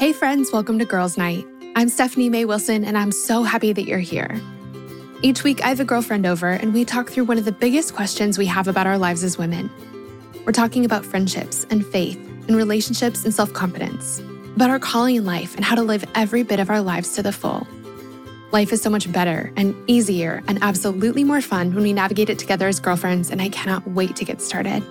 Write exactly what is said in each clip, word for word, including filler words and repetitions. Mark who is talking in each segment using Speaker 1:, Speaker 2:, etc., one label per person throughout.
Speaker 1: Hey friends, welcome to Girls Night. I'm Stephanie May Wilson, and I'm so happy that you're here. Each week, I have a girlfriend over, and we talk through one of the biggest questions we have about our lives as women. We're talking about friendships and faith and relationships and self-confidence, about our calling in life and how to live every bit of our lives to the full. Life is so much better and easier and absolutely more fun when we navigate it together as girlfriends, and I cannot wait to get started.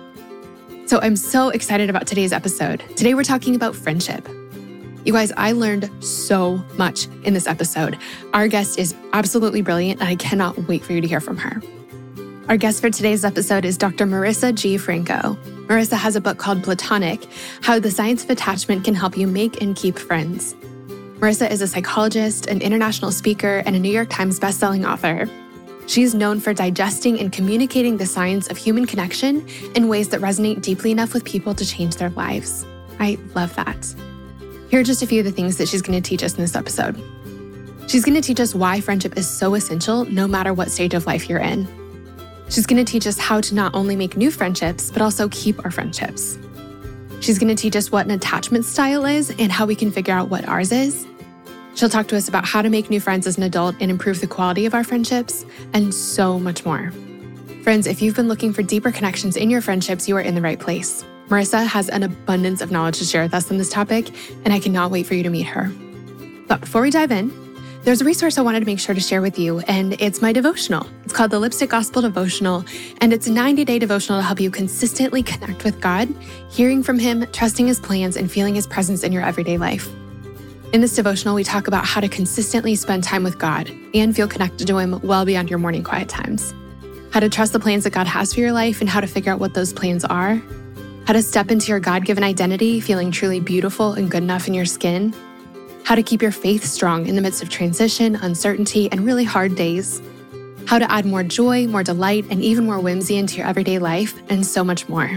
Speaker 1: So I'm so excited about today's episode. Today, we're talking about friendship. You guys, I learned so much in this episode. Our guest is absolutely brilliant, and I cannot wait for you to hear from her. Our guest for today's episode is Doctor Marissa G. Franco. Marissa has a book called Platonic: How the Science of Attachment Can Help You Make and Keep Friends. Marissa is a psychologist, an international speaker, and a New York Times bestselling author. She's known for digesting and communicating the science of human connection in ways that resonate deeply enough with people to change their lives. I love that. Here are just a few of the things that she's going to teach us in this episode. She's going to teach us why friendship is so essential no matter what stage of life you're in. She's going to teach us how to not only make new friendships, but also keep our friendships. She's going to teach us what an attachment style is and how we can figure out what ours is. She'll talk to us about how to make new friends as an adult and improve the quality of our friendships, and so much more. Friends, if you've been looking for deeper connections in your friendships, you are in the right place. Marissa has an abundance of knowledge to share with us on this topic, and I cannot wait for you to meet her. But before we dive in, there's a resource I wanted to make sure to share with you, and it's my devotional. It's called the Lipstick Gospel Devotional, and it's a ninety-day devotional to help you consistently connect with God, hearing from Him, trusting His plans, and feeling His presence in your everyday life. In this devotional, we talk about how to consistently spend time with God and feel connected to Him well beyond your morning quiet times, how to trust the plans that God has for your life and how to figure out what those plans are, how to step into your God-given identity, feeling truly beautiful and good enough in your skin, how to keep your faith strong in the midst of transition, uncertainty, and really hard days, how to add more joy, more delight, and even more whimsy into your everyday life, and so much more.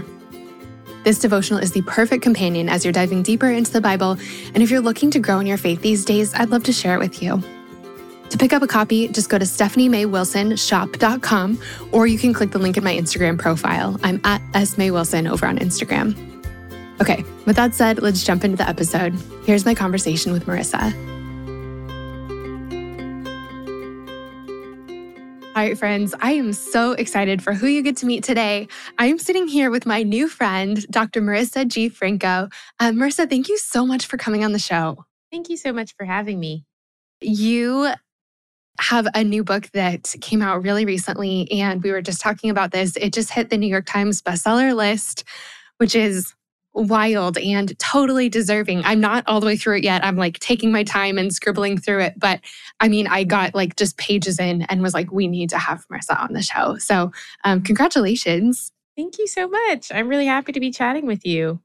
Speaker 1: This devotional is the perfect companion as you're diving deeper into the Bible, and if you're looking to grow in your faith these days, I'd love to share it with you. To pick up a copy, just go to stephanie may wilson shop dot com, or you can click the link in my Instagram profile. I'm at S May Wilson over on Instagram. Okay, with that said, let's jump into the episode. Here's my conversation with Marissa. All right, friends, I am so excited for who you get to meet today. I am sitting here with my new friend, Doctor Marissa G. Franco. Uh, Marissa, thank you so much for coming on the show.
Speaker 2: Thank you so much for having me.
Speaker 1: You have a new book that came out really recently, and we were just talking about this. It just hit the New York Times bestseller list, which is wild and totally deserving. I'm not all the way through it yet. I'm like taking my time and scribbling through it. But I mean, I got like just pages in and was like, we need to have Marissa on the show. So um, congratulations.
Speaker 2: Thank you so much. I'm really happy to be chatting with you.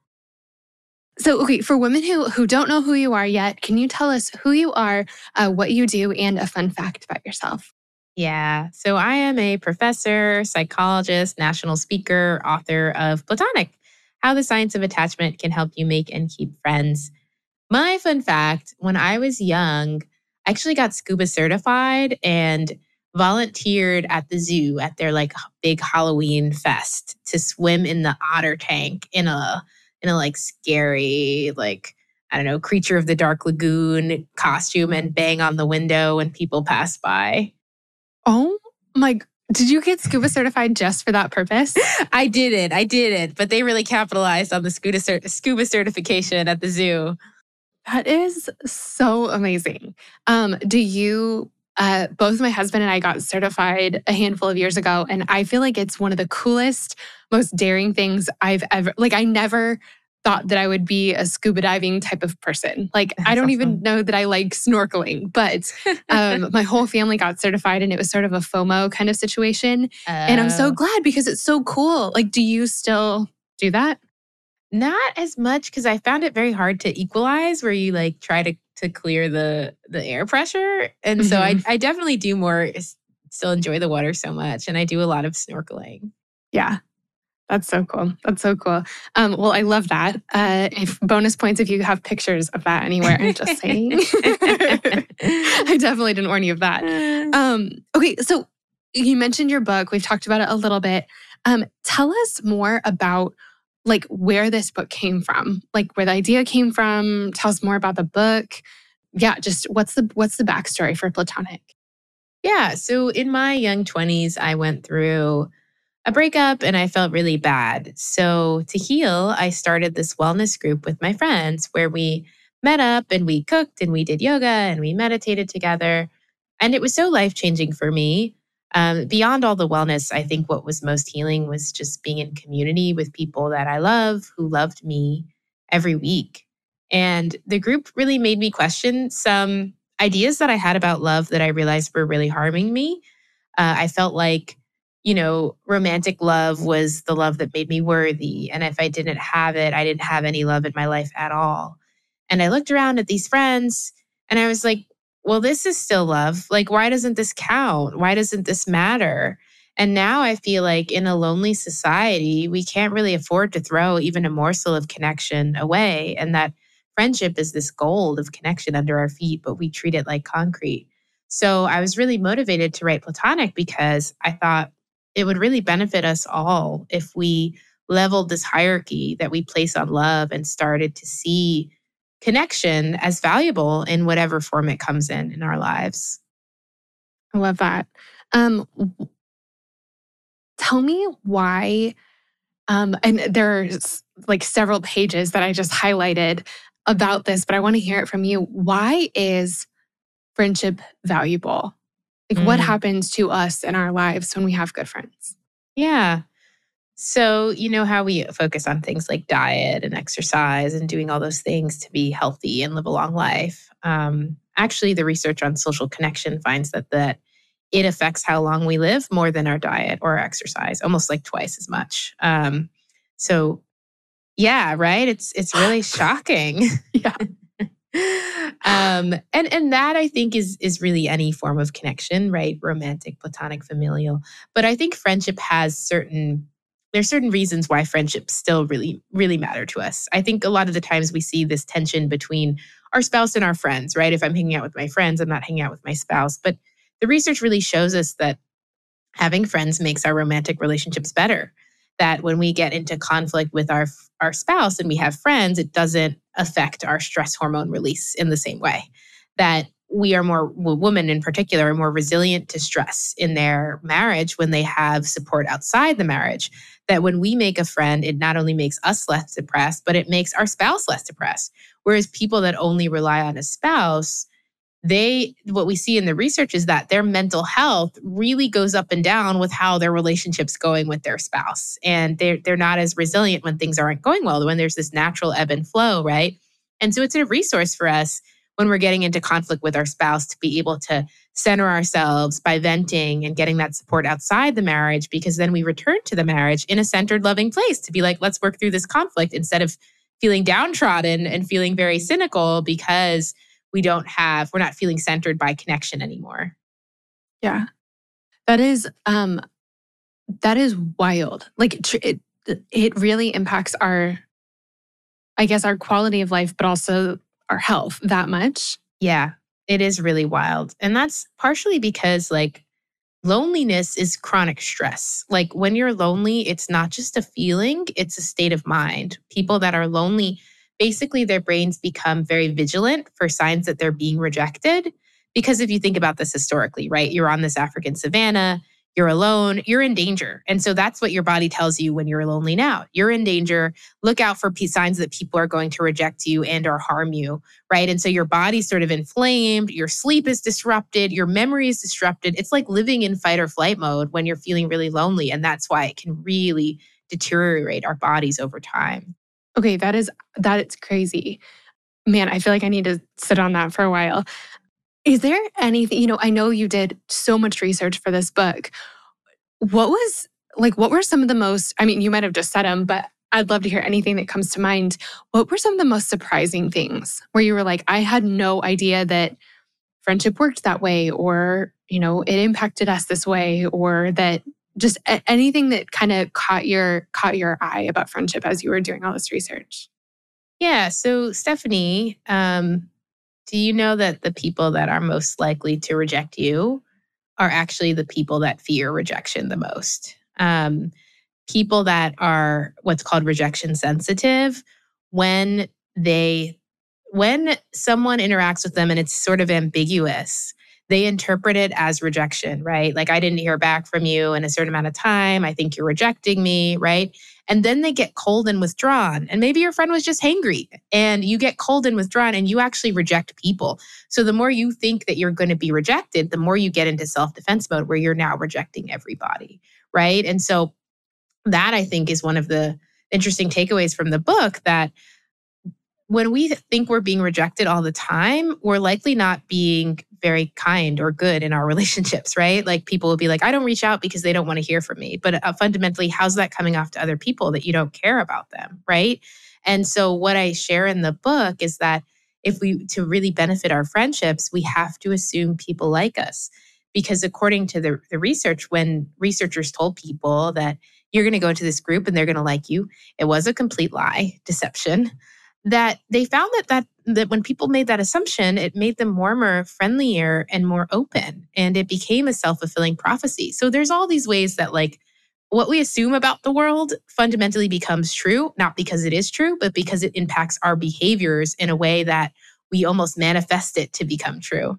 Speaker 1: So, okay, for women who, who don't know who you are yet, can you tell us who you are, uh, what you do, and a fun fact about yourself?
Speaker 2: Yeah, so I am a professor, psychologist, national speaker, author of Platonic: How the Science of Attachment Can Help You Make and Keep Friends. My fun fact, when I was young, I actually got scuba certified and volunteered at the zoo at their like big Halloween fest to swim in the otter tank in a in a like scary, like, I don't know, creature of the dark lagoon costume and bang on the window when people pass by.
Speaker 1: Oh my, did you get scuba certified just for that purpose?
Speaker 2: I didn't, I didn't, but they really capitalized on the scuba, cert- scuba certification at the zoo.
Speaker 1: That is so amazing. Um, do you, uh, both my husband and I got certified a handful of years ago, and I feel like it's one of the coolest, most daring things I've ever, like I never thought that I would be a scuba diving type of person. Like,
Speaker 2: That's
Speaker 1: I don't
Speaker 2: awesome.
Speaker 1: even know that I like snorkeling, but um, my whole family got certified, and it was sort of a FOMO kind of situation.
Speaker 2: Uh,
Speaker 1: And I'm so glad because it's so cool. Like, do you still do that?
Speaker 2: Not as much, because I found it very hard to equalize where you like try to, to clear the, the air pressure. And so I, I definitely do more, still enjoy the water so much. And I do a lot of snorkeling.
Speaker 1: Yeah. That's so cool. That's so cool. Um, well, I love that. Uh, if bonus points if you have pictures of that anywhere, I'm just saying. I definitely didn't warn you of that. Um, okay, so you mentioned your book. We've talked about it a little bit. Um, tell us more about like where this book came from, like where the idea came from. Tell us more about the book. Yeah, just what's the what's the backstory for Platonic?
Speaker 2: Yeah. So in my young twenties, I went through a breakup and I felt really bad. So to heal, I started this wellness group with my friends where we met up and we cooked and we did yoga and we meditated together. And it was so life changing for me. Um, beyond all the wellness, I think what was most healing was just being in community with people that I love who loved me every week. And the group really made me question some ideas that I had about love that I realized were really harming me. Uh, I felt like, you know, romantic love was the love that made me worthy. And if I didn't have it, I didn't have any love in my life at all. And I looked around at these friends and I was like, well, this is still love. Like, why doesn't this count? Why doesn't this matter? And now I feel like in a lonely society, we can't really afford to throw even a morsel of connection away. And that friendship is this gold of connection under our feet, but we treat it like concrete. So I was really motivated to write Platonic because I thought it would really benefit us all if we leveled this hierarchy that we place on love and started to see connection as valuable in whatever form it comes in in our lives.
Speaker 1: I love that. Um, tell me why, um, and there's like several pages that I just highlighted about this, but I want to hear it from you. Why is friendship valuable? Like, what
Speaker 2: Mm,
Speaker 1: happens to us in our lives when we have good friends?
Speaker 2: yeah. So, you know how we focus on things like diet and exercise and doing all those things to be healthy and live a long life. Um, actually, the research on social connection finds that that it affects how long we live more than our diet or our exercise, almost like twice as much. Um, so, yeah, right. It's it's really shocking.
Speaker 1: Yeah.
Speaker 2: um, and and that I think is is really any form of connection, right? Romantic, platonic, familial. But I think friendship has certain there's certain reasons why friendships still really really matter to us. I think a lot of the times we see this tension between our spouse and our friends, right? If I'm hanging out with my friends, I'm not hanging out with my spouse. But the research really shows us that having friends makes our romantic relationships better. That when we get into conflict with our our spouse and we have friends, it doesn't affect our stress hormone release in the same way. That we are more, well, women in particular, are more resilient to stress in their marriage when they have support outside the marriage. That when we make a friend, it not only makes us less depressed, but it makes our spouse less depressed. Whereas people that only rely on a spouse, they what we see in the research is that their mental health really goes up and down with how their relationship's going with their spouse, and they're they're not as resilient when things aren't going well, when there's this natural ebb and flow, right? And so it's a resource for us when we're getting into conflict with our spouse to be able to center ourselves by venting and getting that support outside the marriage, because then we return to the marriage in a centered, loving place to be like, let's work through this conflict instead of feeling downtrodden and feeling very cynical because we don't have, we're not feeling centered by connection anymore.
Speaker 1: Yeah. That is um that is wild. Like tr- it it really impacts our, I guess, our quality of life, but also our health that much.
Speaker 2: Yeah, it is really wild. And that's partially because, like, loneliness is chronic stress. Like, when you're lonely, it's not just a feeling, it's a state of mind. People that are lonely, basically, their brains become very vigilant for signs that they're being rejected. Because if you think about this historically, right, you're on this African savanna, you're alone, you're in danger. And so that's what your body tells you when you're lonely now. You're in danger. Look out for p- signs that people are going to reject you and or harm you, right? And so your body's sort of inflamed, your sleep is disrupted, your memory is disrupted. It's like living in fight or flight mode when you're feeling really lonely. And that's why it can really deteriorate our bodies over time.
Speaker 1: Okay, that is that is crazy. Man, I feel like I need to sit on that for a while. Is there anything, you know, I know you did so much research for this book. What was like, what were some of the most, I mean, you might have just said them, but I'd love to hear anything that comes to mind. What were some of the most surprising things where you were like, I had no idea that friendship worked that way, or, you know, it impacted us this way, or that just a- anything that kind of caught your caught your eye about friendship as you were doing all this research?
Speaker 2: Yeah. So, Stephanie, um, do you know that the people that are most likely to reject you are actually the people that fear rejection the most? Um, people that are what's called rejection sensitive, when they when someone interacts with them and it's sort of ambiguous, they interpret it as rejection, right? Like, I didn't hear back from you in a certain amount of time. I think you're rejecting me, right? And then they get cold and withdrawn. And maybe your friend was just hangry and you get cold and withdrawn and you actually reject people. So the more you think that you're going to be rejected, the more you get into self-defense mode where you're now rejecting everybody, right? And so that, I think, is one of the interesting takeaways from the book, that when we think we're being rejected all the time, we're likely not being very kind or good in our relationships, right? Like, people will be like, I don't reach out because they don't want to hear from me. But uh, fundamentally, how's that coming off to other people that you don't care about them, right? And so what I share in the book is that if we, to really benefit our friendships, we have to assume people like us. Because according to the, the research, when researchers told people that you're going to go to this group and they're going to like you, it was a complete lie, deception. That they found that, that that when people made that assumption, it made them warmer, friendlier, and more open. And it became a self-fulfilling prophecy. So there's all these ways that, like, what we assume about the world fundamentally becomes true, not because it is true, but because it impacts our behaviors in a way that we almost manifest it to become true.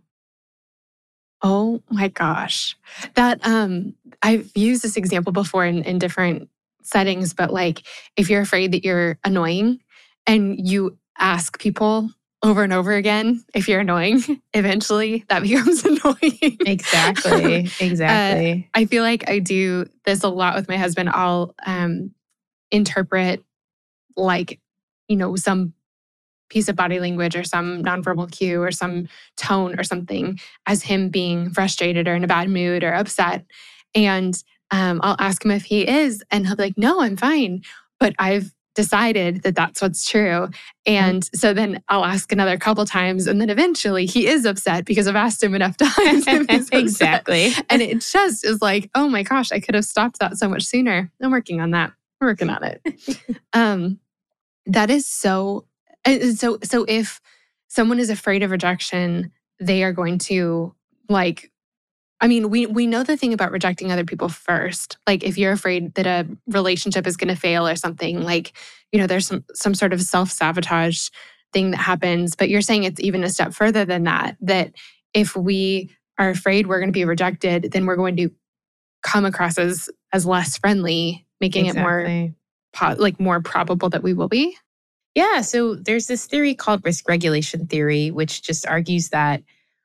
Speaker 1: Oh my gosh. That um I've used this example before in, in different settings, but like, if you're afraid that you're annoying and you ask people over and over again if you're annoying, eventually that becomes annoying.
Speaker 2: Exactly. Exactly.
Speaker 1: Uh, I feel like I do this a lot with my husband. I'll um interpret, like, you know, some piece of body language or some nonverbal cue or some tone or something as him being frustrated or in a bad mood or upset. And um, I'll ask him if he is, and he'll be like, no, I'm fine. But I've decided that that's what's true. And mm-hmm. so then I'll ask another couple times, and then eventually he is upset because I've asked him enough times.
Speaker 2: Exactly.
Speaker 1: And it just is like, oh my gosh, I could have stopped that so much sooner. I'm working on that. I'm working on it. um, that is so So, so if someone is afraid of rejection, they are going to, like, I mean, we we know the thing about rejecting other people first. Like, if you're afraid that a relationship is going to fail or something, like, you know, there's some some sort of self-sabotage thing that happens. But you're saying it's even a step further than that, that if we are afraid we're going to be rejected, then we're going to come across as as less friendly, making
Speaker 2: exactly.
Speaker 1: it more, like, more probable that we will be.
Speaker 2: Yeah, so there's this theory called risk regulation theory, which just argues that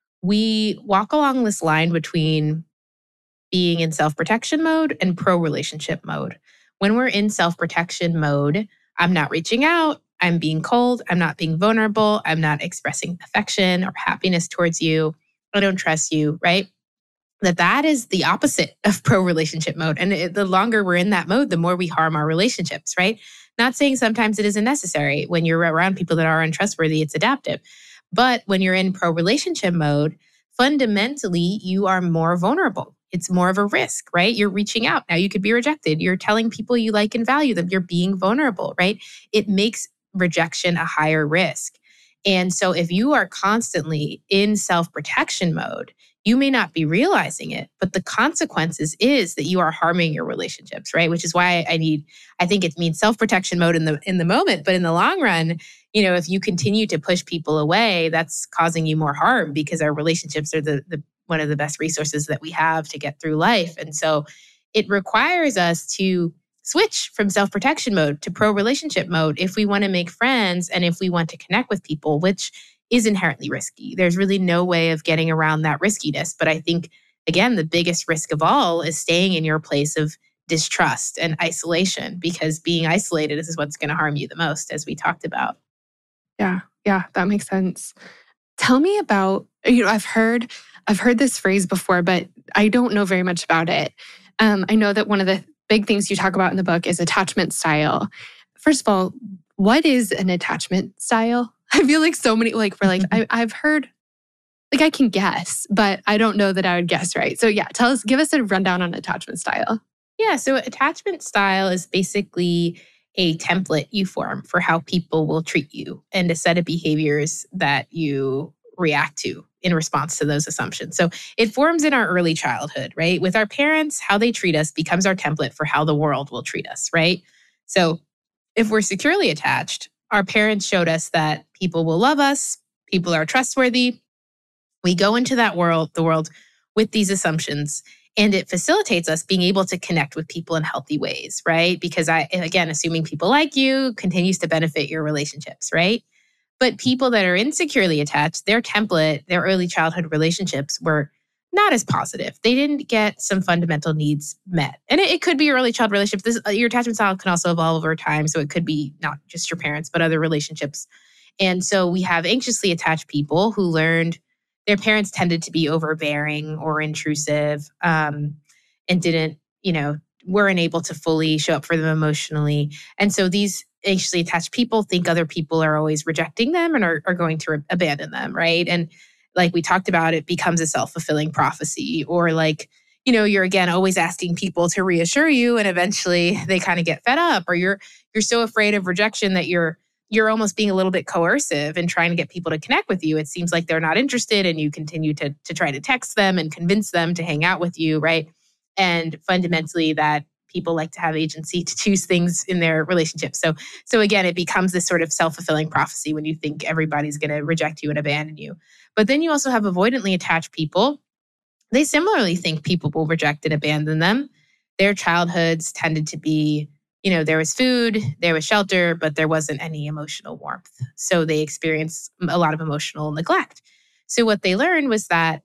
Speaker 2: we walk along this line between being in self-protection mode and pro-relationship mode. When we're in self-protection mode, I'm not reaching out, I'm being cold, I'm not being vulnerable, I'm not expressing affection or happiness towards you, I don't trust you, right? That that is the opposite of pro-relationship mode. And it, the longer we're in that mode, the more we harm our relationships, right? Not saying sometimes it isn't necessary. When you're around people that are untrustworthy, it's adaptive. But when you're in pro-relationship mode, fundamentally, you are more vulnerable. It's more of a risk, right? You're reaching out. Now you could be rejected. You're telling people you like and value them. You're being vulnerable, right? It makes rejection a higher risk. And so if you are constantly in self-protection mode, you may not be realizing it, but the consequences is that you are harming your relationships, right? Which is why I need, I think it means self-protection mode in the in the moment, but in the long run, you know, if you continue to push people away, that's causing you more harm, because our relationships are the, the one of the best resources that we have to get through life. And so it requires us to switch from self-protection mode to pro-relationship mode if we want to make friends and if we want to connect with people, which is inherently risky. There's really no way of getting around that riskiness. But I think, again, the biggest risk of all is staying in your place of distrust and isolation, because being isolated is what's going to harm you the most, as we talked about.
Speaker 1: Yeah, yeah, that makes sense. Tell me about, you know, I've heard, I've heard this phrase before, but I don't know very much about it. Um, I know that one of the big things you talk about in the book is attachment style. First of all, what is an attachment style? I feel like so many, like, we're like, I, I've heard, like, I can guess, but I don't know that I would guess right. So yeah, tell us, give us a rundown on attachment style.
Speaker 2: Yeah, so attachment style is basically a template you form for how people will treat you and a set of behaviors that you react to in response to those assumptions. So it forms in our early childhood, right? With our parents, how they treat us becomes our template for how the world will treat us, right? So if we're securely attached, our parents showed us that people will love us, people are trustworthy. We go into that world, the world with these assumptions, and it facilitates us being able to connect with people in healthy ways, right? Because I, again, assuming people like you continues to benefit your relationships, right? But people that are insecurely attached, their template, their early childhood relationships were not as positive. They didn't get some fundamental needs met. And it, it could be your early child relationship. This, uh, your attachment style can also evolve over time. So it could be not just your parents, but other relationships. And so we have anxiously attached people who learned their parents tended to be overbearing or intrusive, um, and didn't, you know, weren't able to fully show up for them emotionally. And so these anxiously attached people think other people are always rejecting them and are, are going to re- abandon them, right? And like we talked about, it becomes a self-fulfilling prophecy, or like, you know, you're again always asking people to reassure you, and eventually they kind of get fed up, or you're you're so afraid of rejection that you're you're almost being a little bit coercive and trying to get people to connect with you. It seems like they're not interested, and you continue to to try to text them and convince them to hang out with you, right? And fundamentally, that people like to have agency to choose things in their relationships. So, so again, it becomes this sort of self-fulfilling prophecy when you think everybody's going to reject you and abandon you. But then you also have avoidantly attached people. They similarly think people will reject and abandon them. Their childhoods tended to be, you know, there was food, there was shelter, but there wasn't any emotional warmth. So they experienced a lot of emotional neglect. So what they learned was that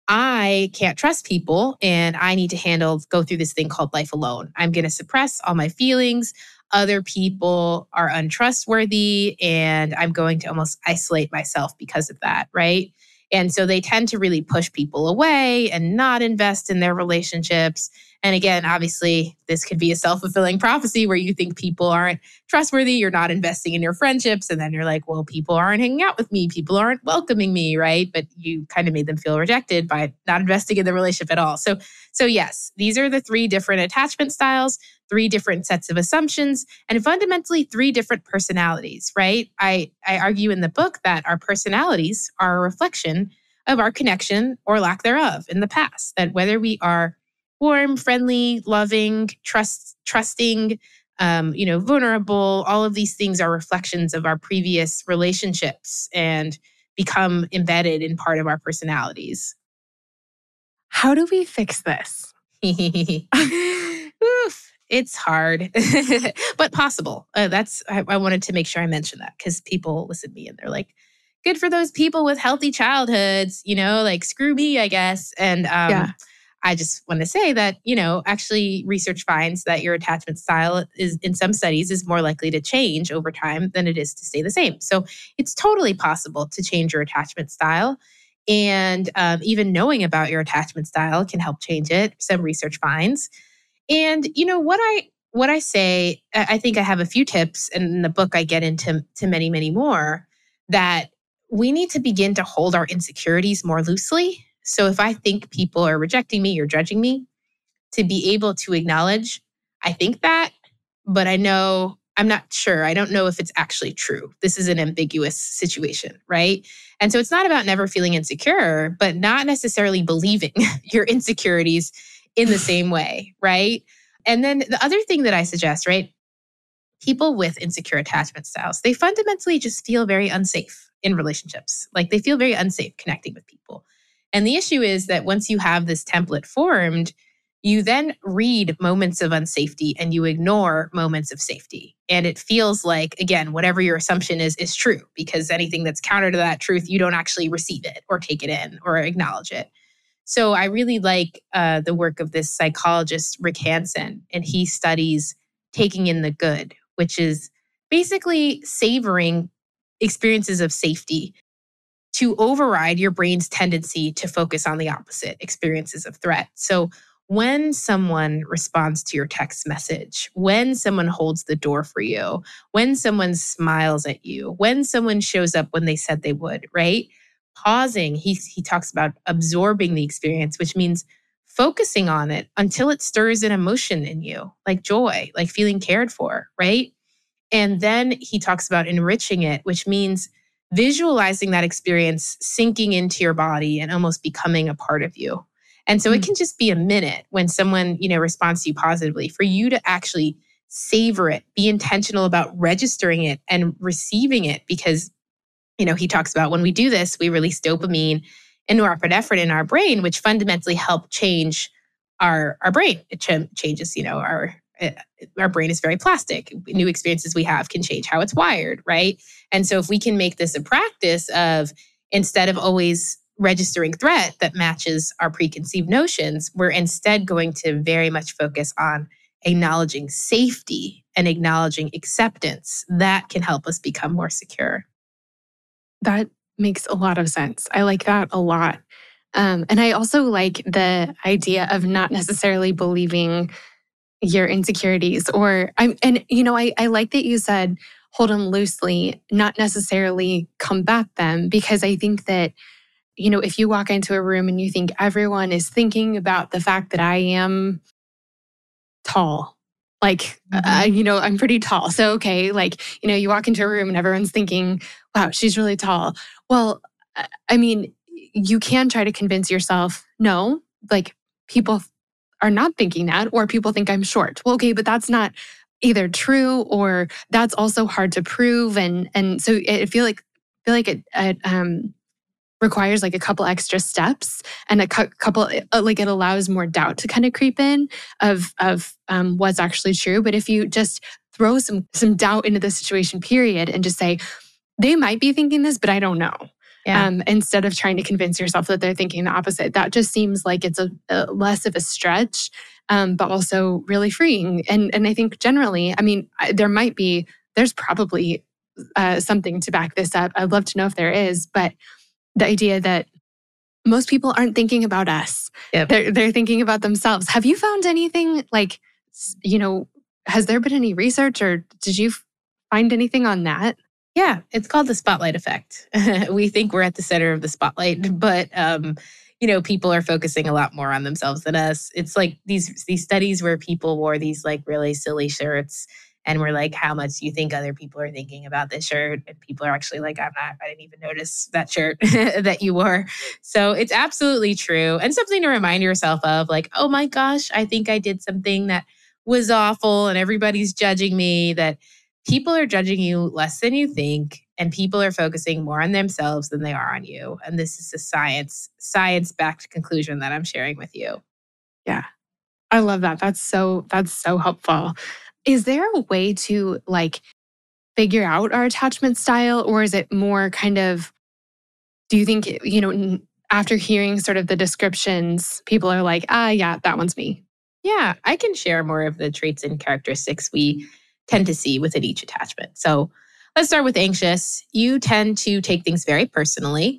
Speaker 2: I can't trust people, and I need to handle, go through this thing called life alone. I'm going to suppress all my feelings. Other people are untrustworthy, and I'm going to almost isolate myself because of that, right? And so they tend to really push people away and not invest in their relationships. And again, obviously, this could be a self-fulfilling prophecy where you think people aren't trustworthy, you're not investing in your friendships, and then you're like, well, people aren't hanging out with me, people aren't welcoming me, right? But you kind of made them feel rejected by not investing in the relationship at all. So, so yes, these are the three different attachment styles, three different sets of assumptions, and fundamentally three different personalities, right? I, I argue in the book that our personalities are a reflection of our connection or lack thereof in the past, that whether we are warm, friendly, loving, trust, trusting, um, you know, vulnerable, all of these things are reflections of our previous relationships and become embedded in part of our personalities.
Speaker 1: How do we fix this?
Speaker 2: Oof, it's hard, but possible. Uh, that's I, I wanted to make sure I mentioned that because people listen to me and they're like, good for those people with healthy childhoods, you know, like screw me, I guess. And um,
Speaker 1: Yeah.
Speaker 2: I just want to say that, you know, actually research finds that your attachment style is in some studies is more likely to change over time than it is to stay the same. So it's totally possible to change your attachment style. And um, even knowing about your attachment style can help change it. Some research finds. And you know what I what I say, I I think I have a few tips, and in the book I get into to many, many more, that we need to begin to hold our insecurities more loosely. So if I think people are rejecting me or judging me, to be able to acknowledge, I think that, but I know I'm not sure. I don't know if it's actually true. This is an ambiguous situation, right? And so it's not about never feeling insecure, but not necessarily believing your insecurities in the same way, right? And then the other thing that I suggest, right? People with insecure attachment styles, they fundamentally just feel very unsafe in relationships. Like they feel very unsafe connecting with people. And the issue is that once you have this template formed, you then read moments of unsafety and you ignore moments of safety. And it feels like, again, whatever your assumption is, is true, because anything that's counter to that truth, you don't actually receive it or take it in or acknowledge it. So I really like uh, the work of this psychologist, Rick Hansen, and he studies taking in the good, which is basically savoring experiences of safety to override your brain's tendency to focus on the opposite, experiences of threat. So when someone responds to your text message, when someone holds the door for you, when someone smiles at you, when someone shows up when they said they would, right? Pausing, he, he talks about absorbing the experience, which means focusing on it until it stirs an emotion in you, like joy, like feeling cared for, right? And then he talks about enriching it, which means visualizing that experience sinking into your body and almost becoming a part of you. And so mm. it can just be a minute when someone, you know, responds to you positively, for you to actually savor it, be intentional about registering it and receiving it. Because, you know, he talks about when we do this, we release dopamine and norepinephrine in our brain, which fundamentally help change our, our brain. It ch- changes, you know, our our brain is very plastic. New experiences we have can change how it's wired, right? And so if we can make this a practice of, instead of always registering threat that matches our preconceived notions, we're instead going to very much focus on acknowledging safety and acknowledging acceptance. That can help us become more secure.
Speaker 1: That makes a lot of sense. I like that a lot. Um, and I also like the idea of not necessarily believing your insecurities, or I'm, and you know, I, I like that you said, hold them loosely, not necessarily combat them, because I think that, you know, if you walk into a room and you think everyone is thinking about the fact that I am tall, like, mm-hmm. uh, you know, I'm pretty tall. So, okay, like, you know, you walk into a room and everyone's thinking, wow, she's really tall. Well, I mean, you can try to convince yourself, no, like people are not thinking that, or people think I'm short. Well, okay, but that's not either true, or that's also hard to prove. And and so I feel like feel like it, it um, requires like a couple extra steps, and a cu- couple like it allows more doubt to kind of creep in of of um, what's actually true. But if you just throw some some doubt into the situation, period, and just say, they might be thinking this, but I don't know. Yeah. Um, instead of trying to convince yourself that they're thinking the opposite. That just seems like it's a, a less of a stretch, um, but also really freeing. And and I think generally, I mean, I, there might be, there's probably uh, something to back this up. I'd love to know if there is, but the idea that most people aren't thinking about us. Yep. They're, they're thinking about themselves. Have you found anything like, you know, has there been any research, or did you find anything on that?
Speaker 2: Yeah, it's called the spotlight effect. We think we're at the center of the spotlight, but um, you know, people are focusing a lot more on themselves than us. It's like these these studies where people wore these like really silly shirts, and we're like, how much do you think other people are thinking about this shirt? And people are actually like, I'm not, I didn't even notice that shirt that you wore. So it's absolutely true. And something to remind yourself of, like, oh my gosh, I think I did something that was awful and everybody's judging me. That people are judging you less than you think, and people are focusing more on themselves than they are on you. And this is a science, science-backed conclusion that I'm sharing with you.
Speaker 1: Yeah, I love that. That's so, that's so helpful. Is there a way to like figure out our attachment style, or is it more kind of, do you think, you know, after hearing sort of the descriptions, people are like, ah, yeah, that one's me?
Speaker 2: Yeah, I can share more of the traits and characteristics we tend to see within each attachment. So let's start with anxious. You tend to take things very personally.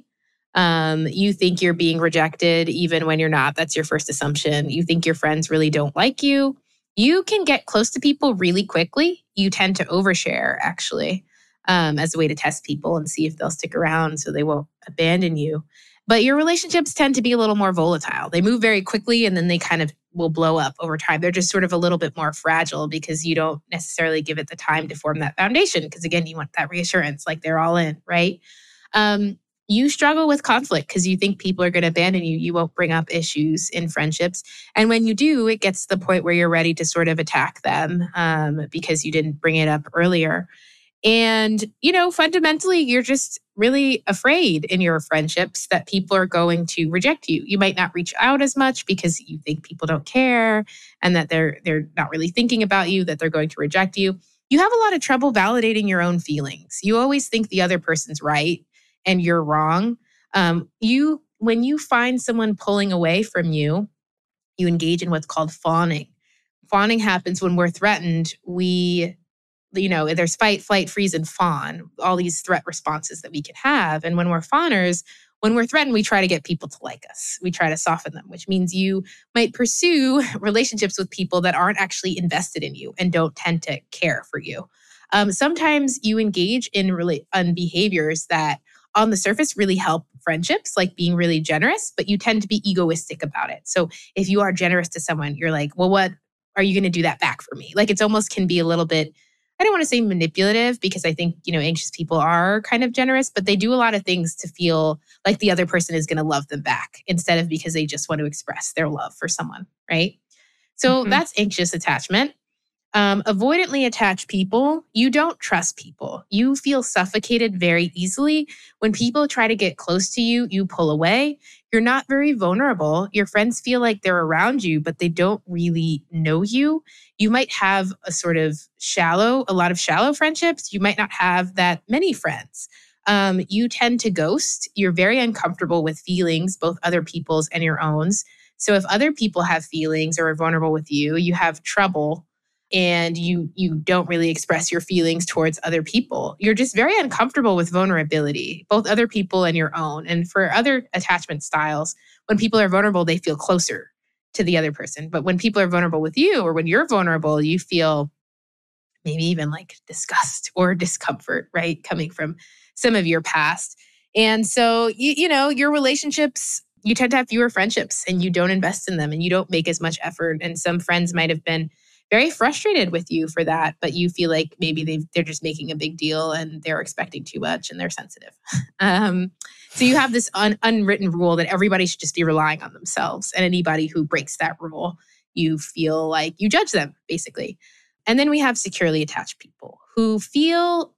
Speaker 2: Um, you think you're being rejected even when you're not. That's your first assumption. You think your friends really don't like you. You can get close to people really quickly. You tend to overshare, actually, um, as a way to test people and see if they'll stick around so they won't abandon you. But your relationships tend to be a little more volatile. They move very quickly and then they kind of will blow up over time. They're just sort of a little bit more fragile because you don't necessarily give it the time to form that foundation. Because again, you want that reassurance, like they're all in, right? Um, you struggle with conflict because you think people are going to abandon you. You won't bring up issues in friendships. And when you do, it gets to the point where you're ready to sort of attack them um, because you didn't bring it up earlier. And, you know, fundamentally, you're just really afraid in your friendships that people are going to reject you. You might not reach out as much because you think people don't care and that they're they're not really thinking about you, that they're going to reject you. You have a lot of trouble validating your own feelings. You always think the other person's right and you're wrong. Um, you when you find someone pulling away from you, you engage in what's called fawning. Fawning happens when we're threatened. We You know, there's fight, flight, freeze, and fawn, all these threat responses that we can have. And when we're fawners, when we're threatened, we try to get people to like us. We try to soften them, which means you might pursue relationships with people that aren't actually invested in you and don't tend to care for you. Um, sometimes you engage in really in behaviors that on the surface really help friendships, like being really generous, but you tend to be egoistic about it. So if you are generous to someone, you're like, well, what are you going to do that back for me? Like it's almost can be a little bit I don't want to say manipulative because I think, you know, anxious people are kind of generous, but they do a lot of things to feel like the other person is going to love them back instead of because they just want to express their love for someone, right? So mm-hmm. that's anxious attachment. Um, avoidantly attached people, you don't trust people. You feel suffocated very easily. When people try to get close to you, you pull away. You're not very vulnerable. Your friends feel like they're around you, but they don't really know you. You might have a sort of shallow, a lot of shallow friendships. You might not have that many friends. Um, you tend to ghost. You're very uncomfortable with feelings, both other people's and your own. So if other people have feelings or are vulnerable with you, you have trouble and you you don't really express your feelings towards other people. You're just very uncomfortable with vulnerability, both other people and your own. And for other attachment styles, when people are vulnerable, they feel closer to the other person. But when people are vulnerable with you or when you're vulnerable, you feel maybe even like disgust or discomfort, right? Coming from some of your past. And so, you, you know, your relationships, you tend to have fewer friendships and you don't invest in them and you don't make as much effort. And some friends might have been very frustrated with you for that, but you feel like maybe they they're just making a big deal and they're expecting too much and they're sensitive. um, so you have this un, unwritten rule that everybody should just be relying on themselves. And anybody who breaks that rule, you feel like you judge them, basically. And then we have securely attached people who feel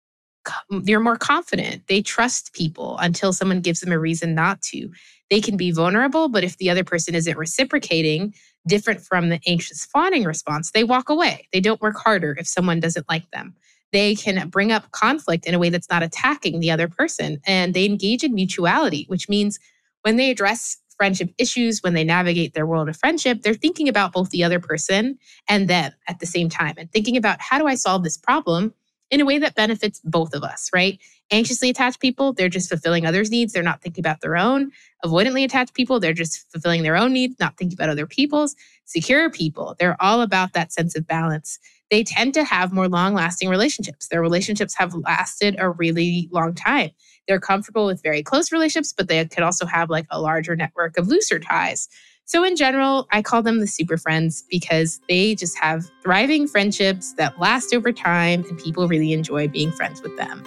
Speaker 2: they're more confident. They trust people until someone gives them a reason not to. They can be vulnerable, but if the other person isn't reciprocating, different from the anxious fawning response, they walk away. They don't work harder if someone doesn't like them. They can bring up conflict in a way that's not attacking the other person. And they engage in mutuality, which means when they address friendship issues, when they navigate their world of friendship, they're thinking about both the other person and them at the same time and thinking about how do I solve this problem in a way that benefits both of us, right? Anxiously attached people, they're just fulfilling others' needs. They're not thinking about their own. Avoidantly attached people, they're just fulfilling their own needs, not thinking about other people's. Secure people, they're all about that sense of balance. They tend to have more long-lasting relationships. Their relationships have lasted a really long time. They're comfortable with very close relationships, but they could also have like a larger network of looser ties. So in general, I call them the super friends because they just have thriving friendships that last over time and people really enjoy being friends with them.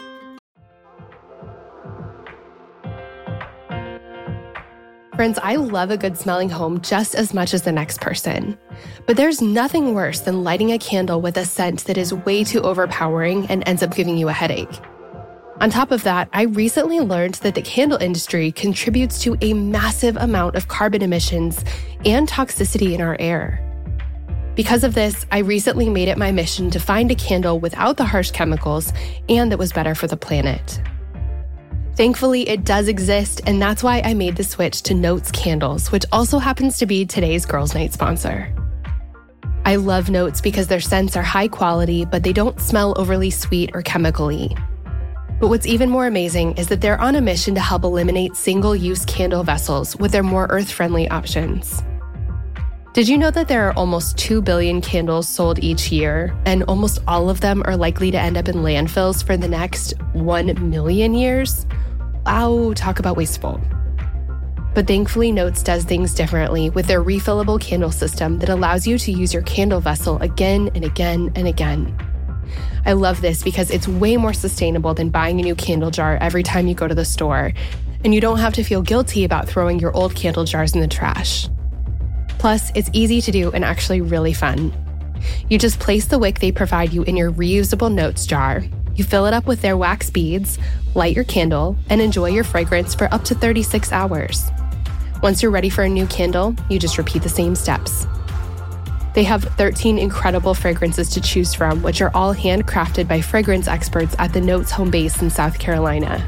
Speaker 3: Friends, I love a good smelling home just as much as the next person. But there's nothing worse than lighting a candle with a scent that is way too overpowering and ends up giving you a headache. On top of that, I recently learned that the candle industry contributes to a massive amount of carbon emissions and toxicity in our air. Because of this, I recently made it my mission to find a candle without the harsh chemicals and that was better for the planet. Thankfully, it does exist, and that's why I made the switch to Notes Candles, which also happens to be today's Girls Night sponsor. I love Notes because their scents are high quality, but they don't smell overly sweet or chemical-y. But what's even more amazing is that they're on a mission to help eliminate single-use candle vessels with their more earth-friendly options. Did you know that there are almost two billion candles sold each year, and almost all of them are likely to end up in landfills for the next one million years? Wow, talk about wasteful. But thankfully, Notes does things differently with their refillable candle system that allows you to use your candle vessel again and again and again. I love this because it's way more sustainable than buying a new candle jar every time you go to the store, and you don't have to feel guilty about throwing your old candle jars in the trash. Plus, it's easy to do and actually really fun. You just place the wick they provide you in your reusable Notes jar, you fill it up with their wax beads, light your candle, and enjoy your fragrance for up to thirty-six hours. Once you're ready for a new candle, you just repeat the same steps. They have thirteen incredible fragrances to choose from, which are all handcrafted by fragrance experts at the Notes home base in South Carolina.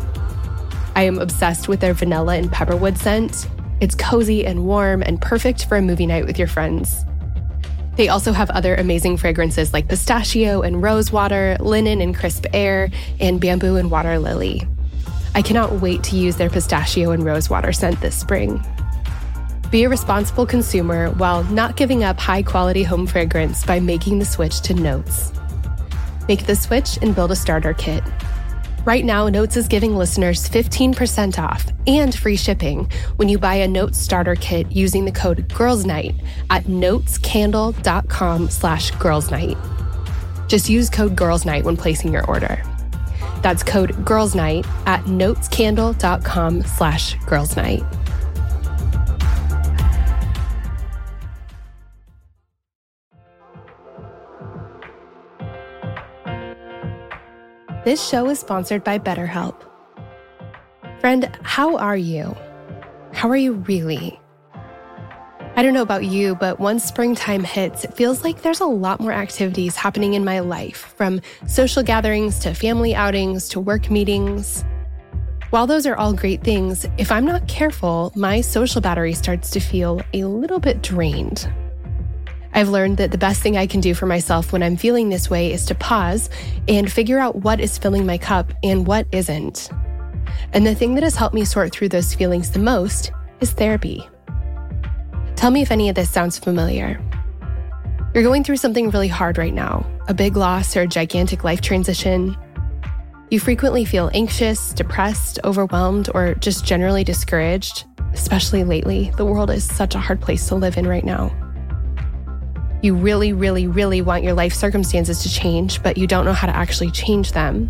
Speaker 3: I am obsessed with their vanilla and pepperwood scent. It's cozy and warm and perfect for a movie night with your friends. They also have other amazing fragrances like pistachio and rose water, linen and crisp air, and bamboo and water lily. I cannot wait to use their pistachio and rose water scent this spring. Be a responsible consumer while not giving up high-quality home fragrance by making the switch to Notes. Make the switch and build a starter kit. Right now, Notes is giving listeners fifteen percent off and free shipping when you buy a Notes starter kit using the code GIRLSNIGHT at notescandle.com slash girlsnight. Just use code GIRLSNIGHT when placing your order. That's code GIRLSNIGHT at notescandle.com slash girlsnight. This show is sponsored by BetterHelp. Friend, how are you? How are you really? I don't know about you, but once springtime hits, it feels like there's a lot more activities happening in my life, from social gatherings to family outings to work meetings. While those are all great things, if I'm not careful, my social battery starts to feel a little bit drained. I've learned that the best thing I can do for myself when I'm feeling this way is to pause and figure out what is filling my cup and what isn't. And the thing that has helped me sort through those feelings the most is therapy. Tell me if any of this sounds familiar. You're going through something really hard right now, a big loss or a gigantic life transition. You frequently feel anxious, depressed, overwhelmed, or just generally discouraged, especially lately. The world is such a hard place to live in right now. You really, really, really want your life circumstances to change, but you don't know how to actually change them.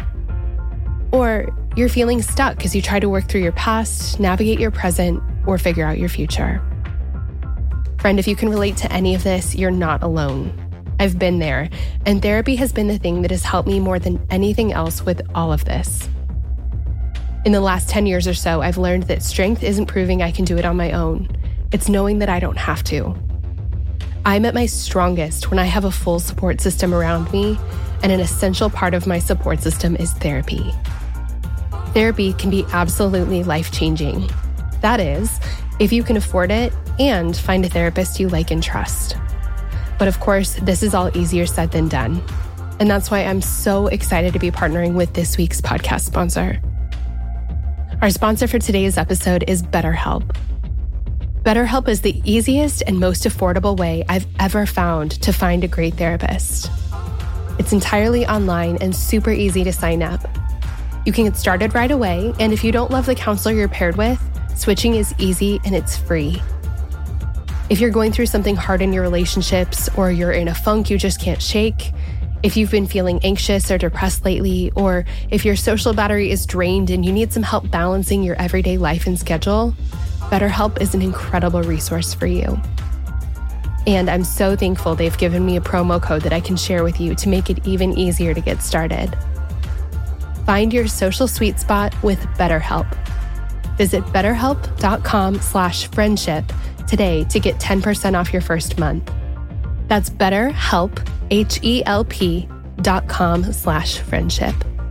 Speaker 3: Or you're feeling stuck as you try to work through your past, navigate your present, or figure out your future. Friend, if you can relate to any of this, you're not alone. I've been there, and therapy has been the thing that has helped me more than anything else with all of this. In the last ten years or so, I've learned that strength isn't proving I can do it on my own. It's knowing that I don't have to. I'm at my strongest when I have a full support system around me, and an essential part of my support system is therapy. Therapy can be absolutely life-changing. That is, if you can afford it and find a therapist you like and trust. But of course, this is all easier said than done. And that's why I'm so excited to be partnering with this week's podcast sponsor. Our sponsor for today's episode is BetterHelp. BetterHelp is the easiest and most affordable way I've ever found to find a great therapist. It's entirely online and super easy to sign up. You can get started right away, and if you don't love the counselor you're paired with, switching is easy and it's free. If you're going through something hard in your relationships, or you're in a funk you just can't shake, if you've been feeling anxious or depressed lately, or if your social battery is drained and you need some help balancing your everyday life and schedule, BetterHelp is an incredible resource for you. And I'm so thankful they've given me a promo code that I can share with you to make it even easier to get started. Find your social sweet spot with BetterHelp. Visit betterhelp.com slash friendship today to get ten percent off your first month. That's betterhelp, H-E-L-P dot com slash friendship.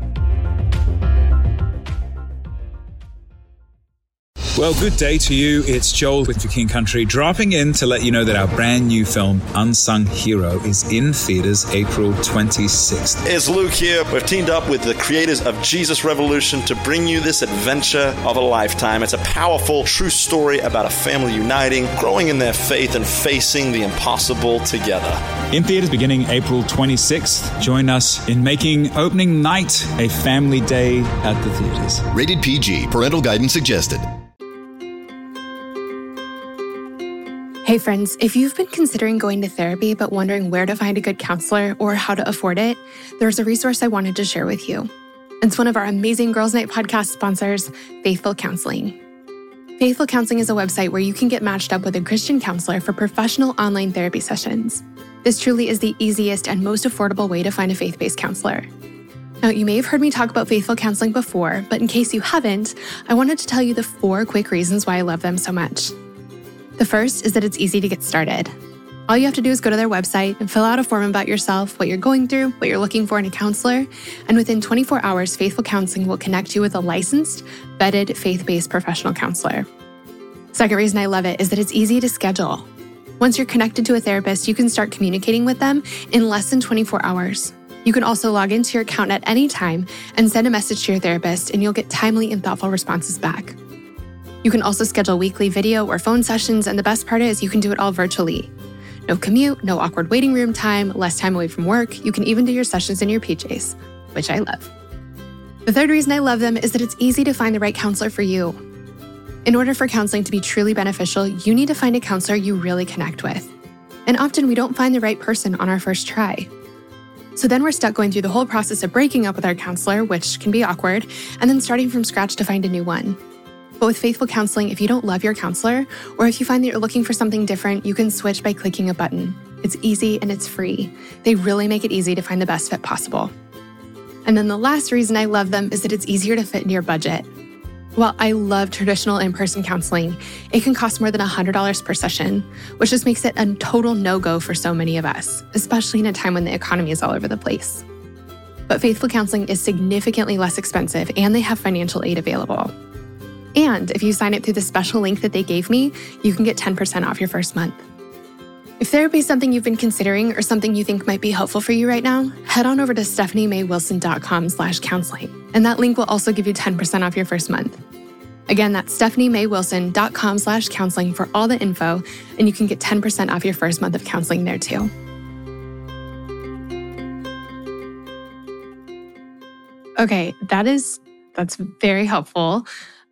Speaker 4: Well, good day to you. It's Joel with For King Country, dropping in to let you know that our brand new film, Unsung Hero, is in theaters April twenty-sixth.
Speaker 5: It's Luke here. We've teamed up with the creators of Jesus Revolution to bring you this adventure of a lifetime. It's a powerful, true story about a family uniting, growing in their faith, and facing the impossible together.
Speaker 4: In theaters beginning April twenty-sixth. Join us in making opening night a family day at the theaters.
Speaker 6: Rated P G. Parental guidance suggested.
Speaker 1: Hey friends, if you've been considering going to therapy but wondering where to find a good counselor or how to afford it, there's a resource I wanted to share with you. It's one of our amazing Girls Night podcast sponsors, Faithful Counseling. Faithful Counseling is a website where you can get matched up with a Christian counselor for professional online therapy sessions. This truly is the easiest and most affordable way to find a faith-based counselor. Now, you may have heard me talk about Faithful Counseling before, but in case you haven't, I wanted to tell you the four quick reasons why I love them so much. The first is that it's easy to get started. All you have to do is go to their website and fill out a form about yourself, what you're going through, what you're looking for in a counselor, and within twenty-four hours, Faithful Counseling will connect you with a licensed, vetted, faith-based professional counselor. Second reason I love it is that it's easy to schedule. Once you're connected to a therapist, you can start communicating with them in less than twenty-four hours. You can also log into your account at any time and send a message to your therapist, and you'll get timely and thoughtful responses back. You can also schedule weekly video or phone sessions, and the best part is you can do it all virtually. No commute, no awkward waiting room time, less time away from work. You can even do your sessions in your P Js, which I love. The third reason I love them is that it's easy to find the right counselor for you. In order for counseling to be truly beneficial, you need to find a counselor you really connect with. And often we don't find the right person on our first try. So then we're stuck going through the whole process of breaking up with our counselor, which can be awkward, and then starting from scratch to find a new one. But with Faithful Counseling, if you don't love your counselor, or if you find that you're looking for something different, you can switch by clicking a button. It's easy and it's free. They really make it easy to find the best fit possible. And then the last reason I love them is that it's easier to fit into your budget. While I love traditional in-person counseling, it can cost more than one hundred dollars per session, which just makes it a total no-go for so many of us, especially in a time when the economy is all over the place. But Faithful Counseling is significantly less expensive, and they have financial aid available. And if you sign up through the special link that they gave me, you can get ten percent off your first month. If therapy is something you've been considering or something you think might be helpful for you right now, head on over to stephaniemaywilson.com slash counseling, and that link will also give you ten percent off your first month. Again, that's stephaniemaywilson.com slash counseling for all the info, and you can get ten percent off your first month of counseling there too. Okay, that is, that's very helpful.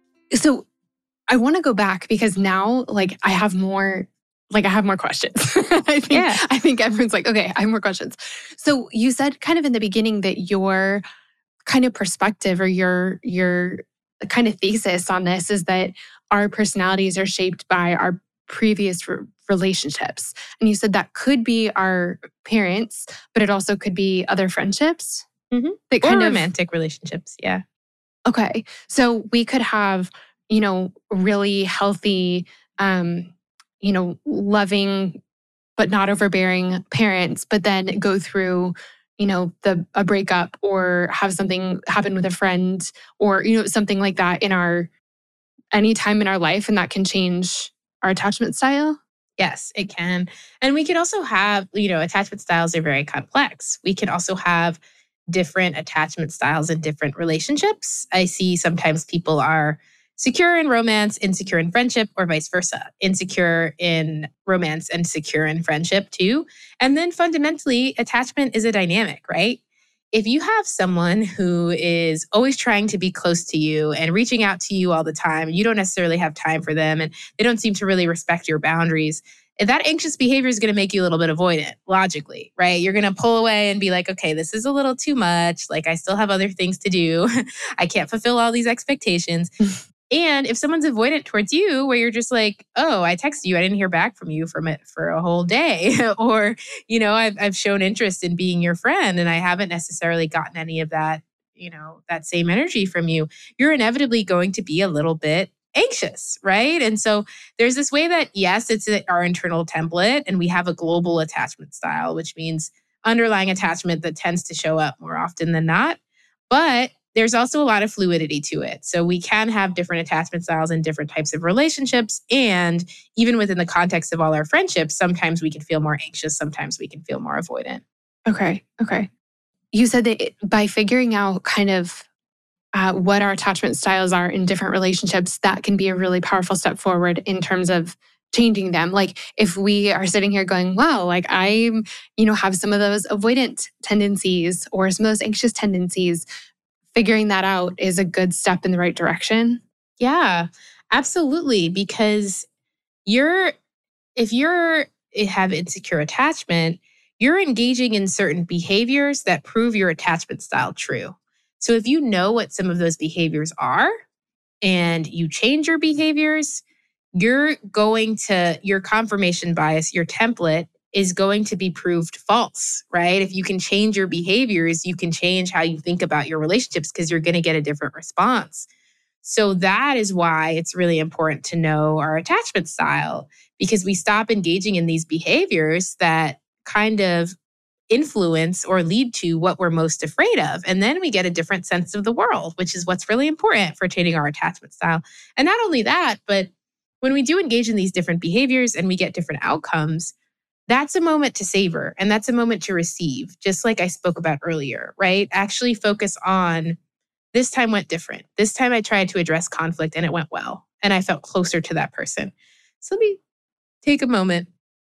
Speaker 1: So I want to go back because now, like, I have more, like, I have more questions. I think,
Speaker 2: Yeah.
Speaker 1: I think everyone's like, okay, I have more questions. So you said kind of in the beginning that your kind of perspective or your, your kind of thesis on this is that our personalities are shaped by our previous re- relationships. And you said that could be our parents, but it also could be other friendships.
Speaker 2: Mm-hmm.
Speaker 1: That
Speaker 2: Or
Speaker 1: kind of
Speaker 2: romantic relationships, yeah.
Speaker 1: Okay. So we could have, you know, really healthy, um, you know, loving, but not overbearing parents, but then go through, you know, the a breakup or have something happen with a friend or, you know, something like that in our, any time in our life. And that can change our attachment style.
Speaker 2: Yes, it can. And we could also have, you know, attachment styles are very complex. We can also have different attachment styles in different relationships. I see sometimes people are secure in romance, insecure in friendship, or vice versa. Insecure in romance and secure in friendship too. And then fundamentally, attachment is a dynamic, right? If you have someone who is always trying to be close to you and reaching out to you all the time, and you don't necessarily have time for them, and they don't seem to really respect your boundaries, that anxious behavior is going to make you a little bit avoidant, logically, right? You're going to pull away and be like, okay, this is a little too much. Like, I still have other things to do. I can't fulfill all these expectations. And if someone's avoidant towards you, where you're just like, oh, I texted you, I didn't hear back from you from it for a whole day. Or, you know, I've, I've shown interest in being your friend and I haven't necessarily gotten any of that, you know, that same energy from you. You're inevitably going to be a little bit anxious, right? And so there's this way that, yes, it's a, our internal template and we have a global attachment style, which means underlying attachment that tends to show up more often than not. But there's also a lot of fluidity to it. So we can have different attachment styles in different types of relationships. And even within the context of all our friendships, sometimes we can feel more anxious, sometimes we can feel more avoidant.
Speaker 1: Okay. Okay. You said that it, by figuring out kind of Uh, what our attachment styles are in different relationships, that can be a really powerful step forward in terms of changing them. Like if we are sitting here going, wow, like I'm, you know, have some of those avoidant tendencies or some of those anxious tendencies, figuring that out is a good step in the right direction.
Speaker 2: Yeah, absolutely. Because you're, if you're have insecure attachment, you're engaging in certain behaviors that prove your attachment style true. So if you know what some of those behaviors are and you change your behaviors, you're going to, your confirmation bias, your template is going to be proved false, right? If you can change your behaviors, you can change how you think about your relationships because you're going to get a different response. So that is why it's really important to know our attachment style, because we stop engaging in these behaviors that kind of influence or lead to what we're most afraid of. And then we get a different sense of the world, which is what's really important for changing our attachment style. And not only that, but when we do engage in these different behaviors and we get different outcomes, that's a moment to savor and that's a moment to receive, just like I spoke about earlier, right? Actually focus on this time went different. This time I tried to address conflict and it went well. And I felt closer to that person. So let me take a moment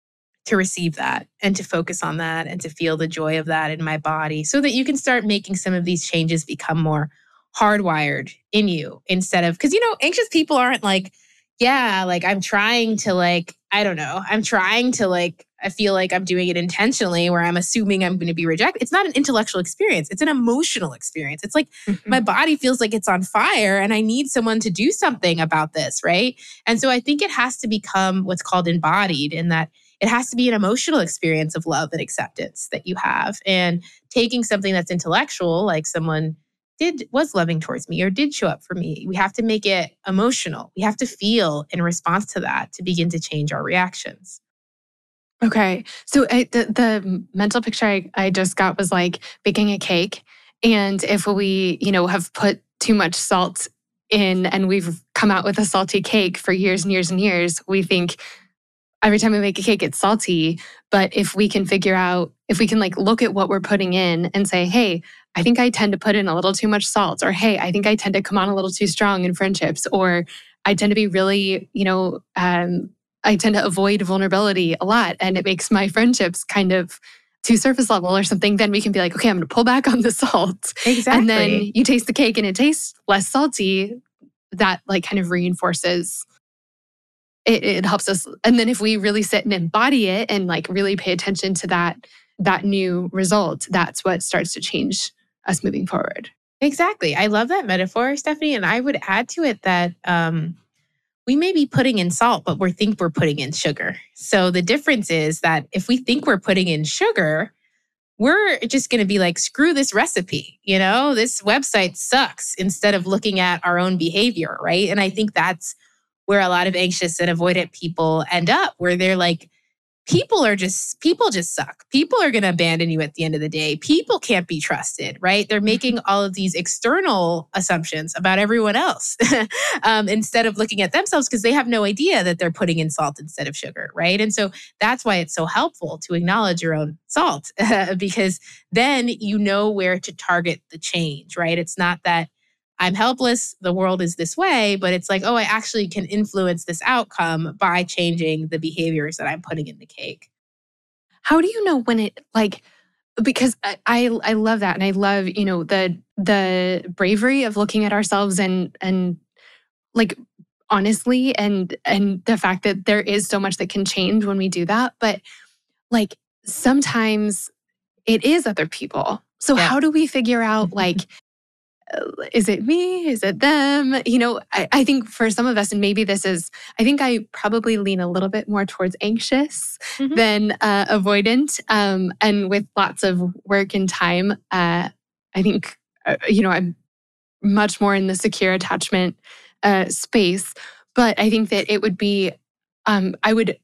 Speaker 2: to receive that and to focus on that and to feel the joy of that in my body so that you can start making some of these changes become more hardwired in you instead of, because, you know, anxious people aren't like, yeah, like I'm trying to like I don't know, I'm trying to like, I feel like I'm doing it intentionally where I'm assuming I'm going to be rejected. It's not an intellectual experience. It's an emotional experience. It's like mm-hmm. my body feels like it's on fire and I need someone to do something about this, right? And so I think it has to become what's called embodied, in that it has to be an emotional experience of love and acceptance that you have. And taking something that's intellectual, like someone did was loving towards me or did show up for me, we have to make it emotional. We have to feel in response to that to begin to change our reactions.
Speaker 3: Okay. So I, the, the mental picture I, I just got was like baking a cake. And if we, you know, have put too much salt in and we've come out with a salty cake for years and years and years, we think every time we make a cake, it's salty. But if we can figure out, if we can like look at what we're putting in and say, hey, I think I tend to put in a little too much salt, or hey, I think I tend to come on a little too strong in friendships, or I tend to be really, you know, um, I tend to avoid vulnerability a lot and it makes my friendships kind of too surface level or something, then we can be like, okay, I'm going to pull back on the salt.
Speaker 2: Exactly.
Speaker 3: And then you taste the cake and it tastes less salty. That like kind of reinforces It, it helps us. And then if we really sit and embody it and like really pay attention to that, that new result, that's what starts to change us moving forward.
Speaker 2: Exactly. I love that metaphor, Stephanie. And I would add to it that um, we may be putting in salt, but we think we're putting in sugar. So the difference is that if we think we're putting in sugar, we're just going to be like, screw this recipe. You know, this website sucks, instead of looking at our own behavior, right? And I think that's where a lot of anxious and avoidant people end up, where they're like, people are just, people just suck. People are going to abandon you at the end of the day. People can't be trusted, right? They're making all of these external assumptions about everyone else um, instead of looking at themselves, because they have no idea that they're putting in salt instead of sugar, right? And so that's why it's so helpful to acknowledge your own salt, because then you know where to target the change, right? It's not that I'm helpless, the world is this way, but it's like, oh, I actually can influence this outcome by changing the behaviors that I'm putting in the cake.
Speaker 3: How do you know when it, like, because I, I I love that. And I love, you know, the the bravery of looking at ourselves and and like honestly, and and the fact that there is so much that can change when we do that. But like sometimes it is other people. So yeah. How do we figure out like, is it me? Is it them? You know, I, I think for some of us, and maybe this is, I think I probably lean a little bit more towards anxious mm-hmm. than uh, avoidant. Um, and with lots of work and time, uh, I think, uh, you know, I'm much more in the secure attachment uh, space. But I think that it would be, um, I would,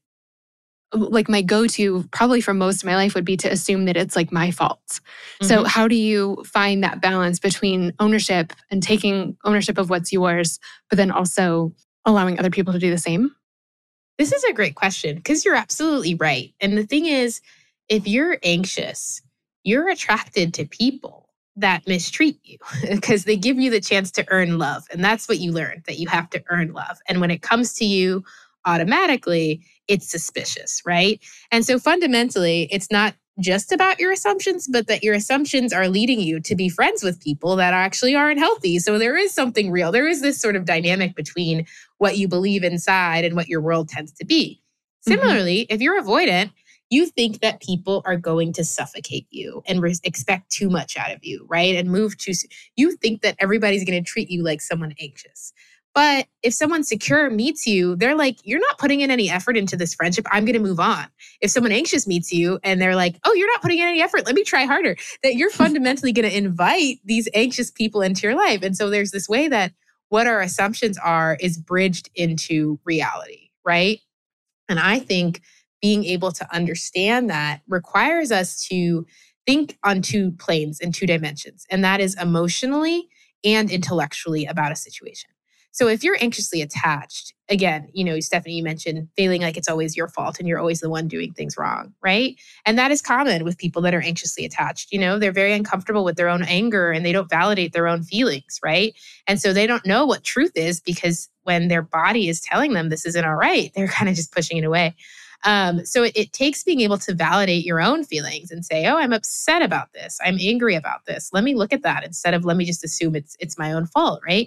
Speaker 3: like my go-to probably for most of my life would be to assume that it's like my fault. Mm-hmm. So how do you find that balance between ownership and taking ownership of what's yours, but then also allowing other people to do the same?
Speaker 2: This is a great question, because you're absolutely right. And the thing is, if you're anxious, you're attracted to people that mistreat you because they give you the chance to earn love. And that's what you learn, that you have to earn love. And when it comes to you automatically, it's suspicious, right? And so fundamentally, it's not just about your assumptions, but that your assumptions are leading you to be friends with people that actually aren't healthy. So there is something real. There is this sort of dynamic between what you believe inside and what your world tends to be. Similarly, mm-hmm. if you're avoidant, you think that people are going to suffocate you and re- expect too much out of you, right? And move too soon. You think that everybody's going to treat you like someone anxious. But if someone secure meets you, they're like, you're not putting in any effort into this friendship. I'm going to move on. If someone anxious meets you and they're like, oh, you're not putting in any effort. Let me try harder. That you're fundamentally going to invite these anxious people into your life. And so there's this way that what our assumptions are is bridged into reality, right? And I think being able to understand that requires us to think on two planes and two dimensions. And that is emotionally and intellectually about a situation. So if you're anxiously attached, again, you know, Stephanie, you mentioned feeling like it's always your fault and you're always the one doing things wrong, right? And that is common with people that are anxiously attached. You know, they're very uncomfortable with their own anger and they don't validate their own feelings, right? And so they don't know what truth is, because when their body is telling them this isn't all right, they're kind of just pushing it away. Um, so it, it takes being able to validate your own feelings and say, oh, I'm upset about this. I'm angry about this. Let me look at that instead of let me just assume it's it's my own fault, right?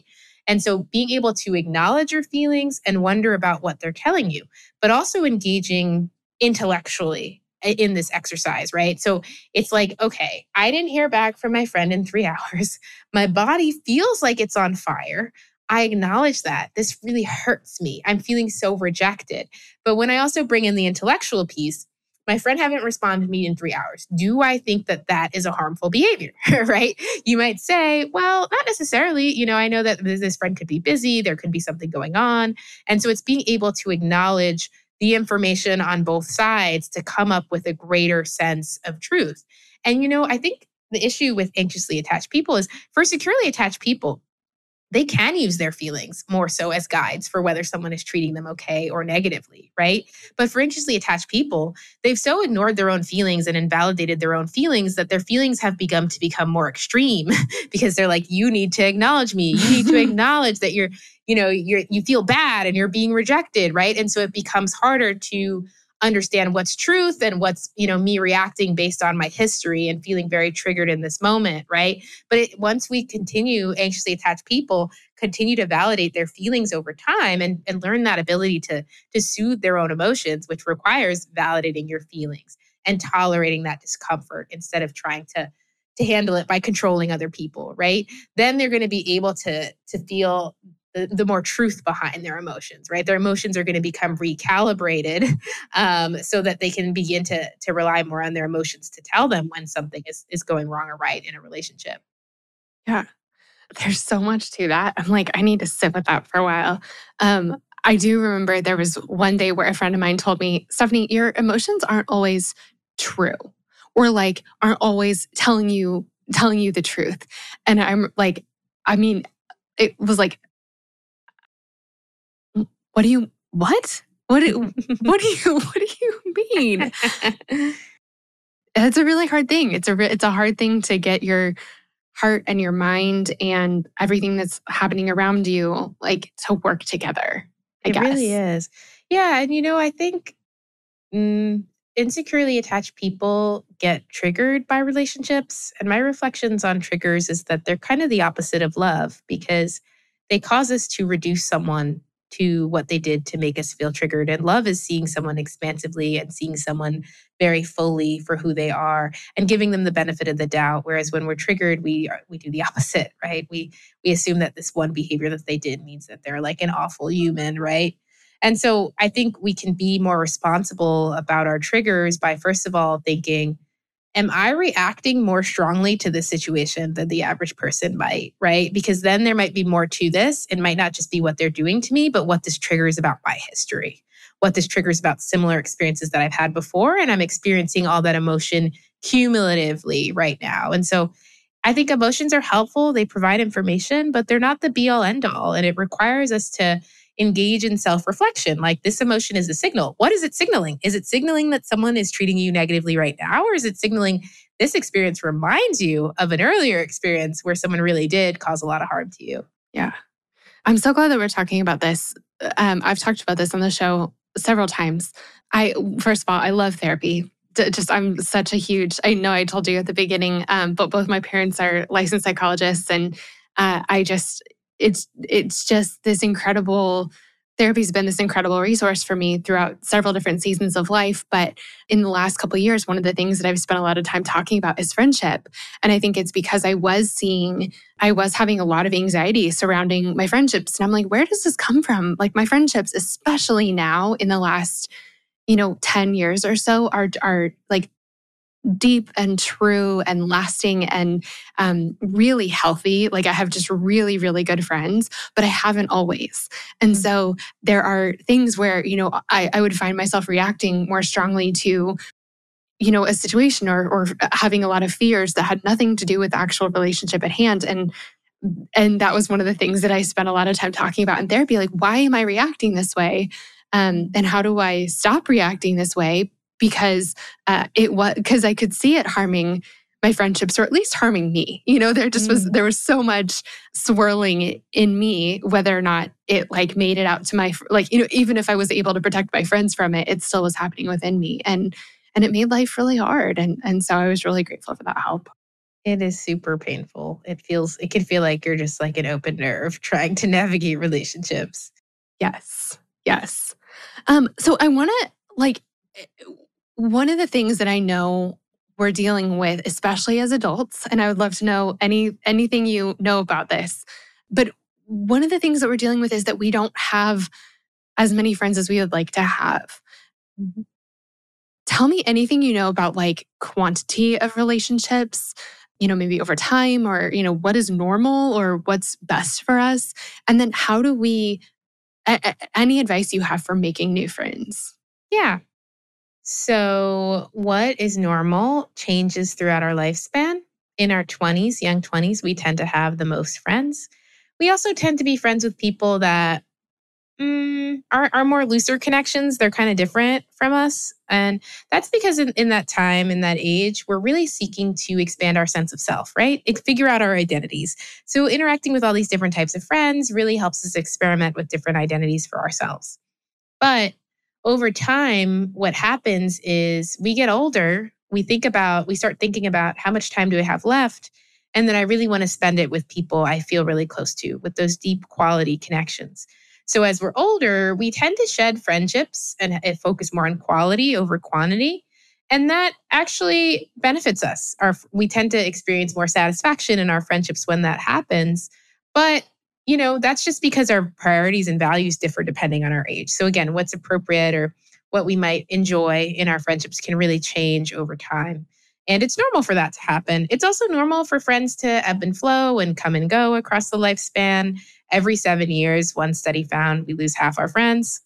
Speaker 2: And so being able to acknowledge your feelings and wonder about what they're telling you, but also engaging intellectually in this exercise, right? So it's like, okay, I didn't hear back from my friend in three hours. My body feels like it's on fire. I acknowledge that. This really hurts me. I'm feeling so rejected. But when I also bring in the intellectual piece, my friend haven't responded to me in three hours. Do I think that that is a harmful behavior, right? You might say, well, not necessarily. You know, I know that this friend could be busy. There could be something going on. And so it's being able to acknowledge the information on both sides to come up with a greater sense of truth. And, you know, I think the issue with anxiously attached people is for securely attached people, they can use their feelings more so as guides for whether someone is treating them okay or negatively, right? But for anxiously attached people, they've so ignored their own feelings and invalidated their own feelings that their feelings have begun to become more extreme because they're like, you need to acknowledge me. You need to acknowledge that you're, you know, you're, you feel bad and you're being rejected, right? And so it becomes harder to understand what's truth and what's, you know, me reacting based on my history and feeling very triggered in this moment, right? But it, once we continue, anxiously attached people continue to validate their feelings over time and, and learn that ability to, to soothe their own emotions, which requires validating your feelings and tolerating that discomfort instead of trying to, to handle it by controlling other people, right? Then they're going to be able to, to feel The, the more truth behind their emotions, right? Their emotions are going to become recalibrated um, so that they can begin to, to rely more on their emotions to tell them when something is, is going wrong or right in a relationship.
Speaker 3: Yeah, there's so much to that. I'm like, I need to sit with that for a while. Um, I do remember there was one day where a friend of mine told me, Stephanie, your emotions aren't always true or like aren't always telling you, telling you the truth. And I'm like, I mean, it was like, What do you, what? What do, what do you, what do you mean? It's a really hard thing. It's a, it's a hard thing to get your heart and your mind and everything that's happening around you, like to work together, I
Speaker 2: it
Speaker 3: guess.
Speaker 2: really is. Yeah. And, you know, I think mm, insecurely attached people get triggered by relationships. And my reflections on triggers is that they're kind of the opposite of love because they cause us to reduce someone to what they did to make us feel triggered. And love is seeing someone expansively and seeing someone very fully for who they are and giving them the benefit of the doubt. Whereas when we're triggered, we are, we do the opposite, right? We we assume that this one behavior that they did means that they're like an awful human, right? And so I think we can be more responsible about our triggers by, first of all, thinking, am I reacting more strongly to this situation than the average person might, right? Because then there might be more to this. It might not just be what they're doing to me, but what this triggers about my history, what this triggers about similar experiences that I've had before. And I'm experiencing all that emotion cumulatively right now. And so I think emotions are helpful. They provide information, but they're not the be all end all. And it requires us to engage in self-reflection. Like this emotion is a signal. What is it signaling? Is it signaling that someone is treating you negatively right now? Or is it signaling this experience reminds you of an earlier experience where someone really did cause a lot of harm to you?
Speaker 3: Yeah. I'm so glad that we're talking about this. Um, I've talked about this on the show several times. I, first of all, I love therapy. Just, I'm such a huge, I know I told you at the beginning, um, but both my parents are licensed psychologists. And uh, I just, it's, it's just this incredible, therapy's been this incredible resource for me throughout several different seasons of life. But in the last couple of years, one of the things that I've spent a lot of time talking about is friendship. And I think it's because I was seeing, I was having a lot of anxiety surrounding my friendships. And I'm like, where does this come from? Like my friendships, especially now in the last, you know, ten years or so are, are like deep and true and lasting and um, really healthy. Like I have just really, really good friends, but I haven't always. And mm-hmm. so there are things where, you know, I, I would find myself reacting more strongly to, you know, a situation or, or having a lot of fears that had nothing to do with the actual relationship at hand. And and that was one of the things that I spent a lot of time talking about in therapy. Like, why am I reacting this way? Um, and how do I stop reacting this way? Because uh, it was because I could see it harming my friendships, or at least harming me. You know, there just was mm. there was so much swirling in me, whether or not it like made it out to my like you know, even if I was able to protect my friends from it, it still was happening within me, and and it made life really hard. And and so I was really grateful for that help.
Speaker 2: It is super painful. It feels, it can feel like you're just like an open nerve trying to navigate relationships.
Speaker 1: Yes. Yes. Um, so I want to like, one of the things that I know we're dealing with, especially as adults, and I would love to know any anything you know about this, but one of the things that we're dealing with is that we don't have as many friends as we would like to have.
Speaker 2: Mm-hmm.
Speaker 1: Tell me anything you know about like quantity of relationships, you know, maybe over time, or, you know, what is normal or what's best for us? And then how do we, a- a- any advice you have for making new friends?
Speaker 2: Yeah. So what is normal changes throughout our lifespan. In our twenties, young twenties, we tend to have the most friends. We also tend to be friends with people that mm, are, are more looser connections. They're kind of different from us. And that's because in, in that time, in that age, we're really seeking to expand our sense of self, right? It, figure out our identities. So interacting with all these different types of friends really helps us experiment with different identities for ourselves. But over time, what happens is we get older, we think about, we start thinking about how much time do I have left? And then I really want to spend it with people I feel really close to, with those deep quality connections. So as we're older, we tend to shed friendships and focus more on quality over quantity. And that actually benefits us. Our, we tend to experience more satisfaction in our friendships when that happens. But you know, that's just because our priorities and values differ depending on our age. So again, what's appropriate or what we might enjoy in our friendships can really change over time. And it's normal for that to happen. It's also normal for friends to ebb and flow and come and go across the lifespan. Every seven years, one study found we lose half our friends.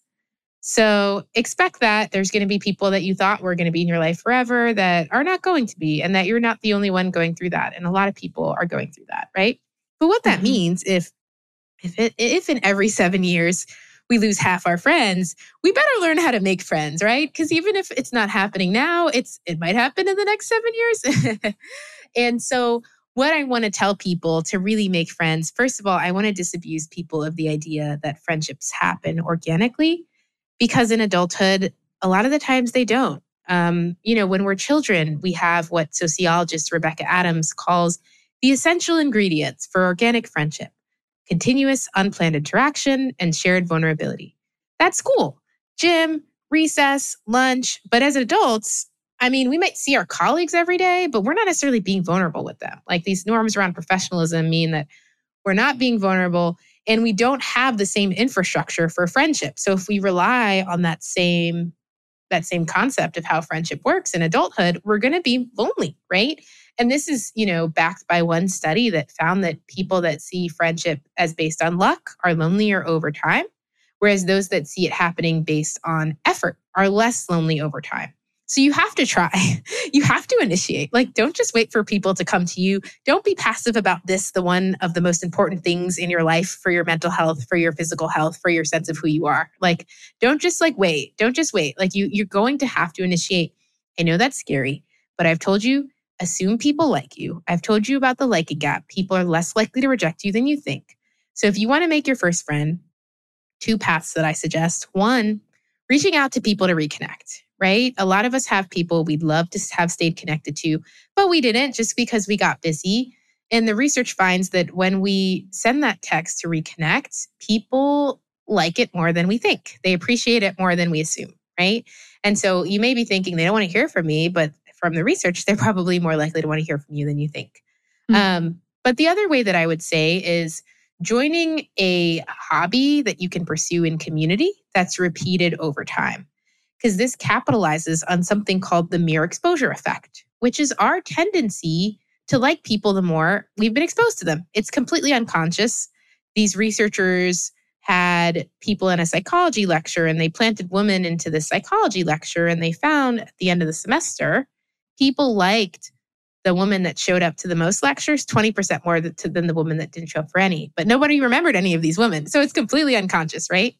Speaker 2: So expect that there's going to be people that you thought were going to be in your life forever that are not going to be, and that you're not the only one going through that. And a lot of people are going through that, right? But what that mm-hmm. means, if If it, if in every seven years we lose half our friends, we better learn how to make friends, right? Because even if it's not happening now, it's it might happen in the next seven years. And so what I want to tell people to really make friends, first of all, I want to disabuse people of the idea that friendships happen organically, because in adulthood, a lot of the times they don't. Um, you know, when we're children, we have what sociologist Rebecca Adams calls the essential ingredients for organic friendship: continuous, unplanned interaction, and shared vulnerability. That's cool. Gym, recess, lunch. But as adults, I mean, we might see our colleagues every day, but we're not necessarily being vulnerable with them. Like, these norms around professionalism mean that we're not being vulnerable, and we don't have the same infrastructure for friendship. So if we rely on that same, that same concept of how friendship works in adulthood, we're going to be lonely, right? And this is, you know, backed by one study that found that people that see friendship as based on luck are lonelier over time, whereas those that see it happening based on effort are less lonely over time. So you have to try. You have to initiate. Like, don't just wait for people to come to you. Don't be passive about this, the one of the most important things in your life for your mental health, for your physical health, for your sense of who you are. Like, don't just like wait. Don't just wait. Like, you, you're going to have to initiate. I know that's scary, but I've told you, assume people like you. I've told you about the liking gap. People are less likely to reject you than you think. So if you want to make your first friend, two paths that I suggest. One, reaching out to people to reconnect, right? A lot of us have people we'd love to have stayed connected to, but we didn't just because we got busy. And the research finds that when we send that text to reconnect, people like it more than we think. They appreciate it more than we assume, right? And so you may be thinking they don't want to hear from me, but from the research, they're probably more likely to want to hear from you than you think. Mm-hmm. Um, but the other way that I would say is joining a hobby that you can pursue in community that's repeated over time. Because this capitalizes on something called the mere exposure effect, which is our tendency to like people the more we've been exposed to them. It's completely unconscious. These researchers had people in a psychology lecture, and they planted women into the psychology lecture, and they found at the end of the semester, people liked the woman that showed up to the most lectures twenty percent more than the woman that didn't show up for any. But nobody remembered any of these women. So it's completely unconscious, right?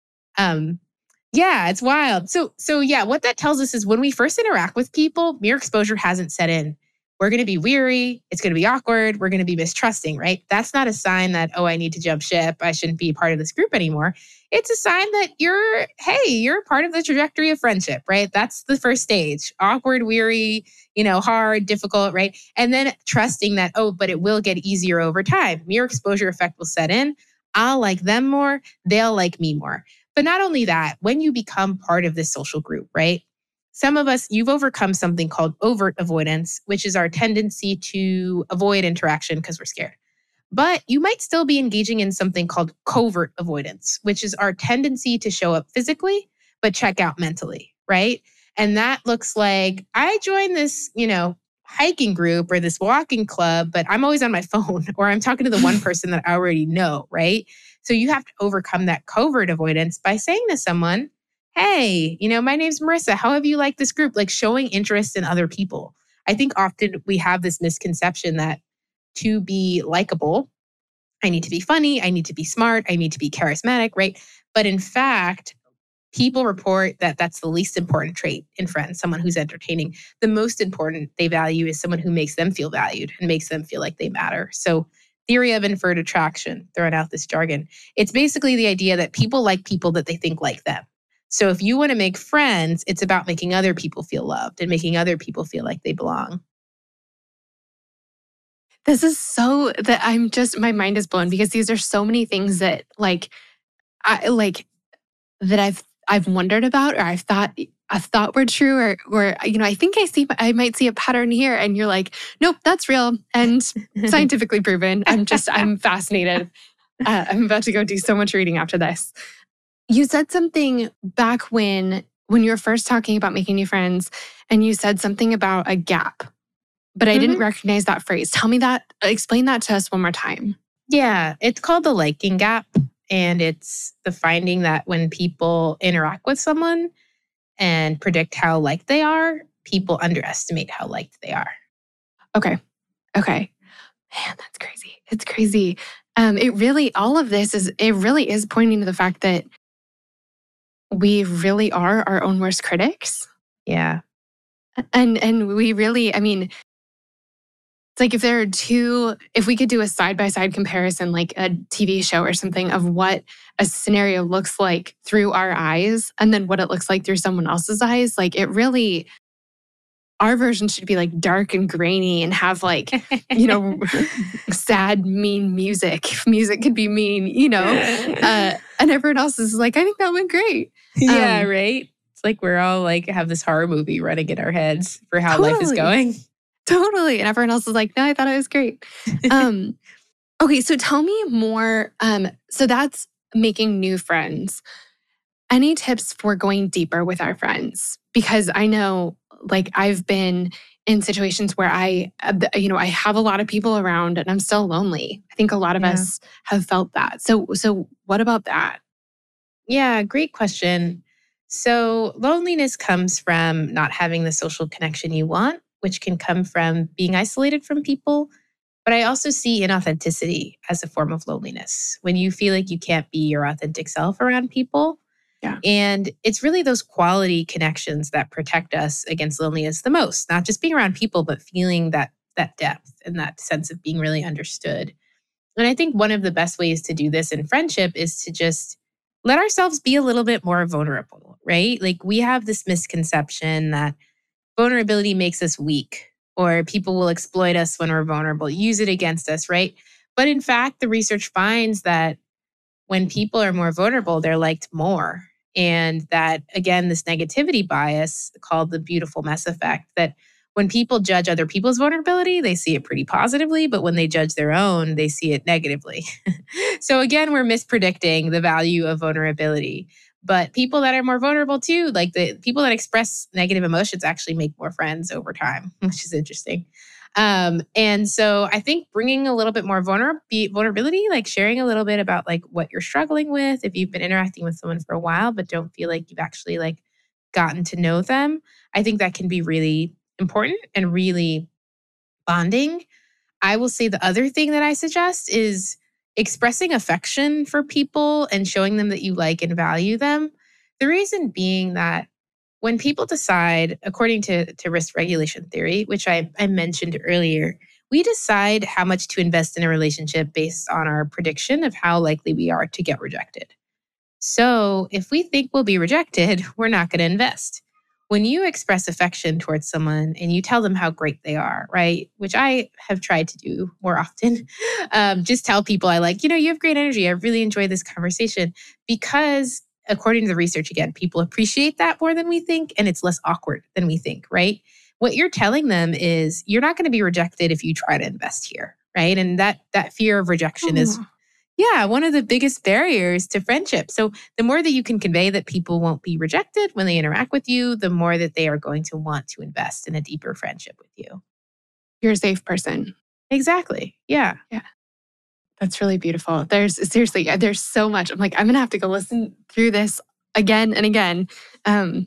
Speaker 2: Um, yeah, it's wild. So, so yeah, what that tells us is when we first interact with people, mere exposure hasn't set in. we're going to be weary. It's going to be awkward. We're going to be mistrusting, right? That's not a sign that, oh, I need to jump ship. I shouldn't be part of this group anymore. It's a sign that you're, hey, you're part of the trajectory of friendship, right? That's the first stage. Awkward, weary, you know, hard, difficult, right? And then trusting that, oh, but it will get easier over time. Mere exposure effect will set in. I'll like them more. They'll like me more. But not only that, when you become part of this social group, right? Some of us, you've overcome something called overt avoidance, which is our tendency to avoid interaction because we're scared. But you might still be engaging in something called covert avoidance, which is our tendency to show up physically, but check out mentally, right? And that looks like I joined this, you know, hiking group or this walking club, but I'm always on my phone or I'm talking to the one person that I already know, right? So you have to overcome that covert avoidance by saying to someone, hey, you know, my name's Marissa. How have you liked this group? Like showing interest in other people. I think often we have this misconception that to be likable, I need to be funny, I need to be smart, I need to be charismatic, right? But in fact, people report that that's the least important trait in friends, someone who's entertaining. The most important they value is someone who makes them feel valued and makes them feel like they matter. So theory of inferred attraction, throwing out this jargon. It's basically the idea that people like people that they think like them. So if you want to make friends, it's about making other people feel loved and making other people feel like they belong.
Speaker 1: This is so that I'm just, my mind is blown because these are so many things that like, I like that I've I've wondered about, or I've thought I've thought were true, or or you know, I think I see I might see a pattern here, and you're like, nope, that's real and scientifically proven. I'm just I'm fascinated. Uh, I'm about to go do so much reading after this. You said something back when when you were first talking about making new friends, and you said something about a gap, but I mm-hmm. didn't recognize that phrase. Tell me that. Explain that to us one more time.
Speaker 2: Yeah, it's called the liking gap. And it's the finding that when people interact with someone and predict how liked they are, people underestimate how liked they are.
Speaker 1: Okay. Okay. Man, that's crazy. It's crazy. Um, it really, all of this is, it really is pointing to the fact that we really are our own worst critics.
Speaker 2: Yeah.
Speaker 1: And, and we really, I mean, it's like if there are two, if we could do a side-by-side comparison, like a T V show or something of what a scenario looks like through our eyes and then what it looks like through someone else's eyes, like it really, our version should be like dark and grainy and have like, you know, sad, mean music. Music could be mean, you know, uh, and everyone else is like, I think that went great.
Speaker 2: Yeah, um, right? It's like we're all like have this horror movie running in our heads for how
Speaker 1: totally.
Speaker 2: life is going.
Speaker 1: Totally. And everyone else is like, no, I thought it was great. Um, okay, so tell me more. Um, so that's making new friends. Any tips for going deeper with our friends? Because I know, like, I've been in situations where I, you know, I have a lot of people around and I'm still lonely. I think a lot of yeah. us have felt that. So, so what about that?
Speaker 2: Yeah, great question. So loneliness comes from not having the social connection you want, which can come from being isolated from people. But I also see inauthenticity as a form of loneliness, when you feel like you can't be your authentic self around people.
Speaker 1: Yeah.
Speaker 2: And it's really those quality connections that protect us against loneliness the most, not just being around people, but feeling that that depth and that sense of being really understood. And I think one of the best ways to do this in friendship is to just let ourselves be a little bit more vulnerable, right? Like we have this misconception that vulnerability makes us weak, or people will exploit us when we're vulnerable, use it against us, right? But in fact, the research finds that when people are more vulnerable, they're liked more. And that, again, this negativity bias called the beautiful mess effect, that when people judge other people's vulnerability, they see it pretty positively, but when they judge their own, they see it negatively. So again, we're mispredicting the value of vulnerability. But people that are more vulnerable too, like the people that express negative emotions actually make more friends over time, which is interesting. Um, and so I think bringing a little bit more vulner- vulnerability, like sharing a little bit about like what you're struggling with, if you've been interacting with someone for a while, but don't feel like you've actually like gotten to know them, I think that can be really important and really bonding. I will say the other thing that I suggest is expressing affection for people and showing them that you like and value them. The reason being that when people decide, according to, to risk regulation theory, which I, I mentioned earlier, we decide how much to invest in a relationship based on our prediction of how likely we are to get rejected. So if we think we'll be rejected, we're not going to invest. When you express affection towards someone and you tell them how great they are, right? Which I have tried to do more often. Um, just tell people I like, you know, you have great energy. I really enjoy this conversation because according to the research, again, people appreciate that more than we think and it's less awkward than we think, right? What you're telling them is you're not going to be rejected if you try to invest here, right? And that that fear of rejection oh. is Yeah, one of the biggest barriers to friendship. So the more that you can convey that people won't be rejected when they interact with you, the more that they are going to want to invest in a deeper friendship with you.
Speaker 1: You're a safe person.
Speaker 2: Exactly. Yeah.
Speaker 1: Yeah. That's really beautiful. There's seriously, there's so much. I'm like, I'm going to have to go listen through this again and again. Um,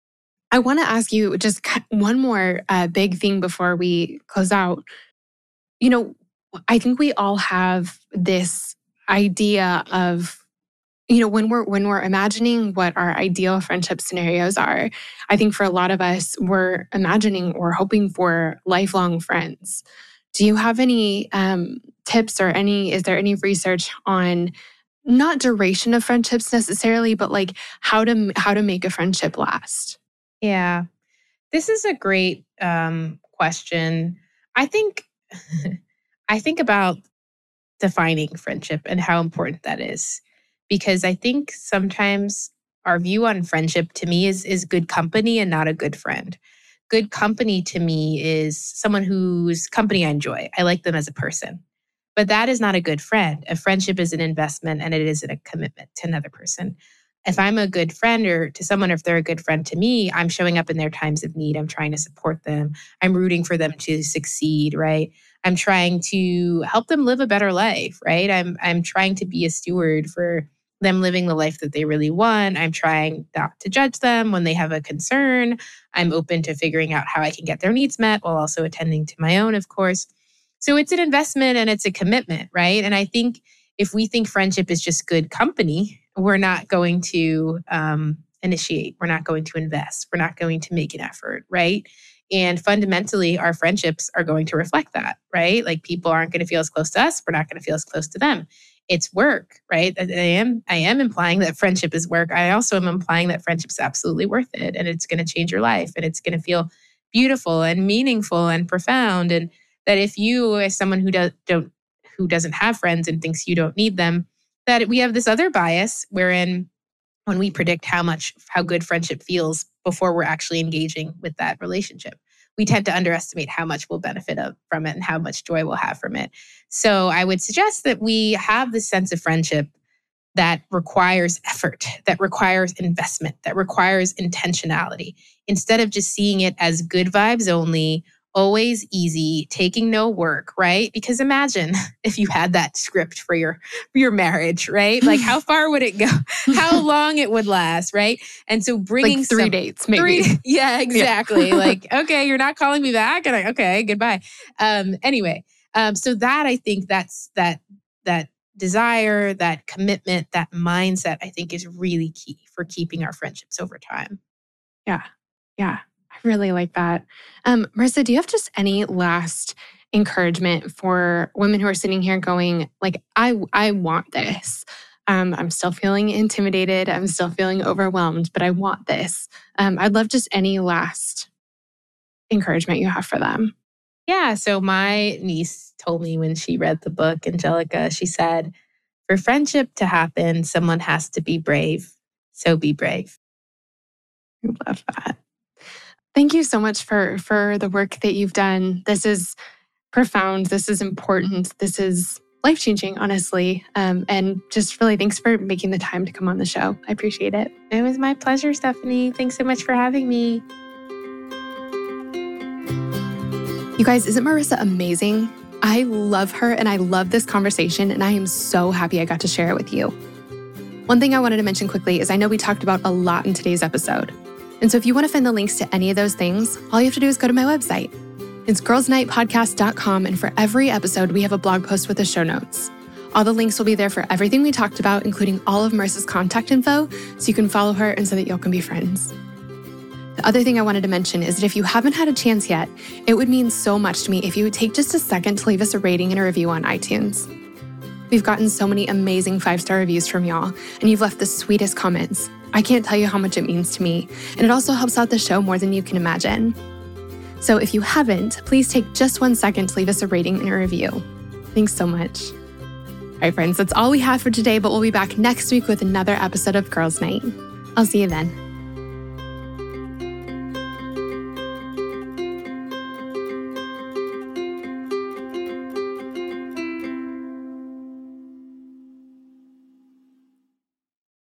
Speaker 1: I want to ask you just one more uh, big thing before we close out. You know, I think we all have this idea of, you know, when we're when we're imagining what our ideal friendship scenarios are, I think for a lot of us, we're imagining or hoping for lifelong friends. Do you have any um, tips or any, is there any research on not duration of friendships necessarily, but like how to how to make a friendship last?
Speaker 2: Yeah, this is a great um, question. I think I think about defining friendship and how important that is. Because I think sometimes our view on friendship to me is, is good company and not a good friend. Good company to me is someone whose company I enjoy. I like them as a person. But that is not a good friend. A friendship is an investment and it isn't a commitment to another person. If I'm a good friend or to someone, or if they're a good friend to me, I'm showing up in their times of need. I'm trying to support them. I'm rooting for them to succeed, right? I'm trying to help them live a better life, right? I'm I'm trying to be a steward for them living the life that they really want. I'm trying not to judge them when they have a concern. I'm open to figuring out how I can get their needs met while also attending to my own, of course. So it's an investment and it's a commitment, right? And I think if we think friendship is just good company, we're not going to um, initiate. We're not going to invest. We're not going to make an effort, right? And fundamentally, our friendships are going to reflect that, right? Like people aren't going to feel as close to us. We're not going to feel as close to them. It's work, right? I am, I am implying that friendship is work. I also am implying that friendship is absolutely worth it. And it's going to change your life. And it's going to feel beautiful and meaningful and profound. And that if you, as someone who does, don't, who doesn't have friends and thinks you don't need them, that we have this other bias wherein when we predict how much, how good friendship feels before we're actually engaging with that relationship, we tend to underestimate how much we'll benefit of, from it and how much joy we'll have from it. So I would suggest that we have this sense of friendship that requires effort, that requires investment, that requires intentionality, instead of just seeing it as good vibes only, always easy, taking no work, right? Because imagine if you had that script for your for your marriage, right? Like how far would it go? How long it would last, right? And so bringing
Speaker 1: like three
Speaker 2: some,
Speaker 1: dates, maybe.
Speaker 2: Three, yeah, exactly.
Speaker 1: Yeah.
Speaker 2: Like, okay, you're not calling me back, and I, okay, goodbye. Um, anyway, um, so that I think that's that that desire, that commitment, that mindset, I think is really key for keeping our friendships over time.
Speaker 1: Yeah, yeah. I really like that. Um, Marissa, do you have just any last encouragement for women who are sitting here going, like, I I want this. Um, I'm still feeling intimidated. I'm still feeling overwhelmed, but I want this. Um, I'd love just any last encouragement you have for them.
Speaker 2: Yeah. So my niece told me when she read the book, Angelica, she said, for friendship to happen, someone has to be brave. So be brave.
Speaker 1: I love that. Thank you so much for, for the work that you've done. This is profound. This is important. This is life-changing, honestly. Um, and just really thanks for making the time to come on the show. I appreciate it.
Speaker 2: It was my pleasure, Stephanie. Thanks so much for having me.
Speaker 1: You guys, isn't Marissa amazing? I love her and I love this conversation, and I am so happy I got to share it with you. One thing I wanted to mention quickly is I know we talked about a lot in today's episode. And so if you want to find the links to any of those things, all you have to do is go to my website. It's girls night podcast dot com, and for every episode, we have a blog post with the show notes. All the links will be there for everything we talked about, including all of Marissa's contact info, so you can follow her and so that y'all can be friends. The other thing I wanted to mention is that if you haven't had a chance yet, it would mean so much to me if you would take just a second to leave us a rating and a review on iTunes. We've gotten so many amazing five-star reviews from y'all, and you've left the sweetest comments. I can't tell you how much it means to me, and it also helps out the show more than you can imagine. So if you haven't, please take just one second to leave us a rating and a review. Thanks so much. All right, friends, that's all we have for today, but we'll be back next week with another episode of Girls Night. I'll see you then.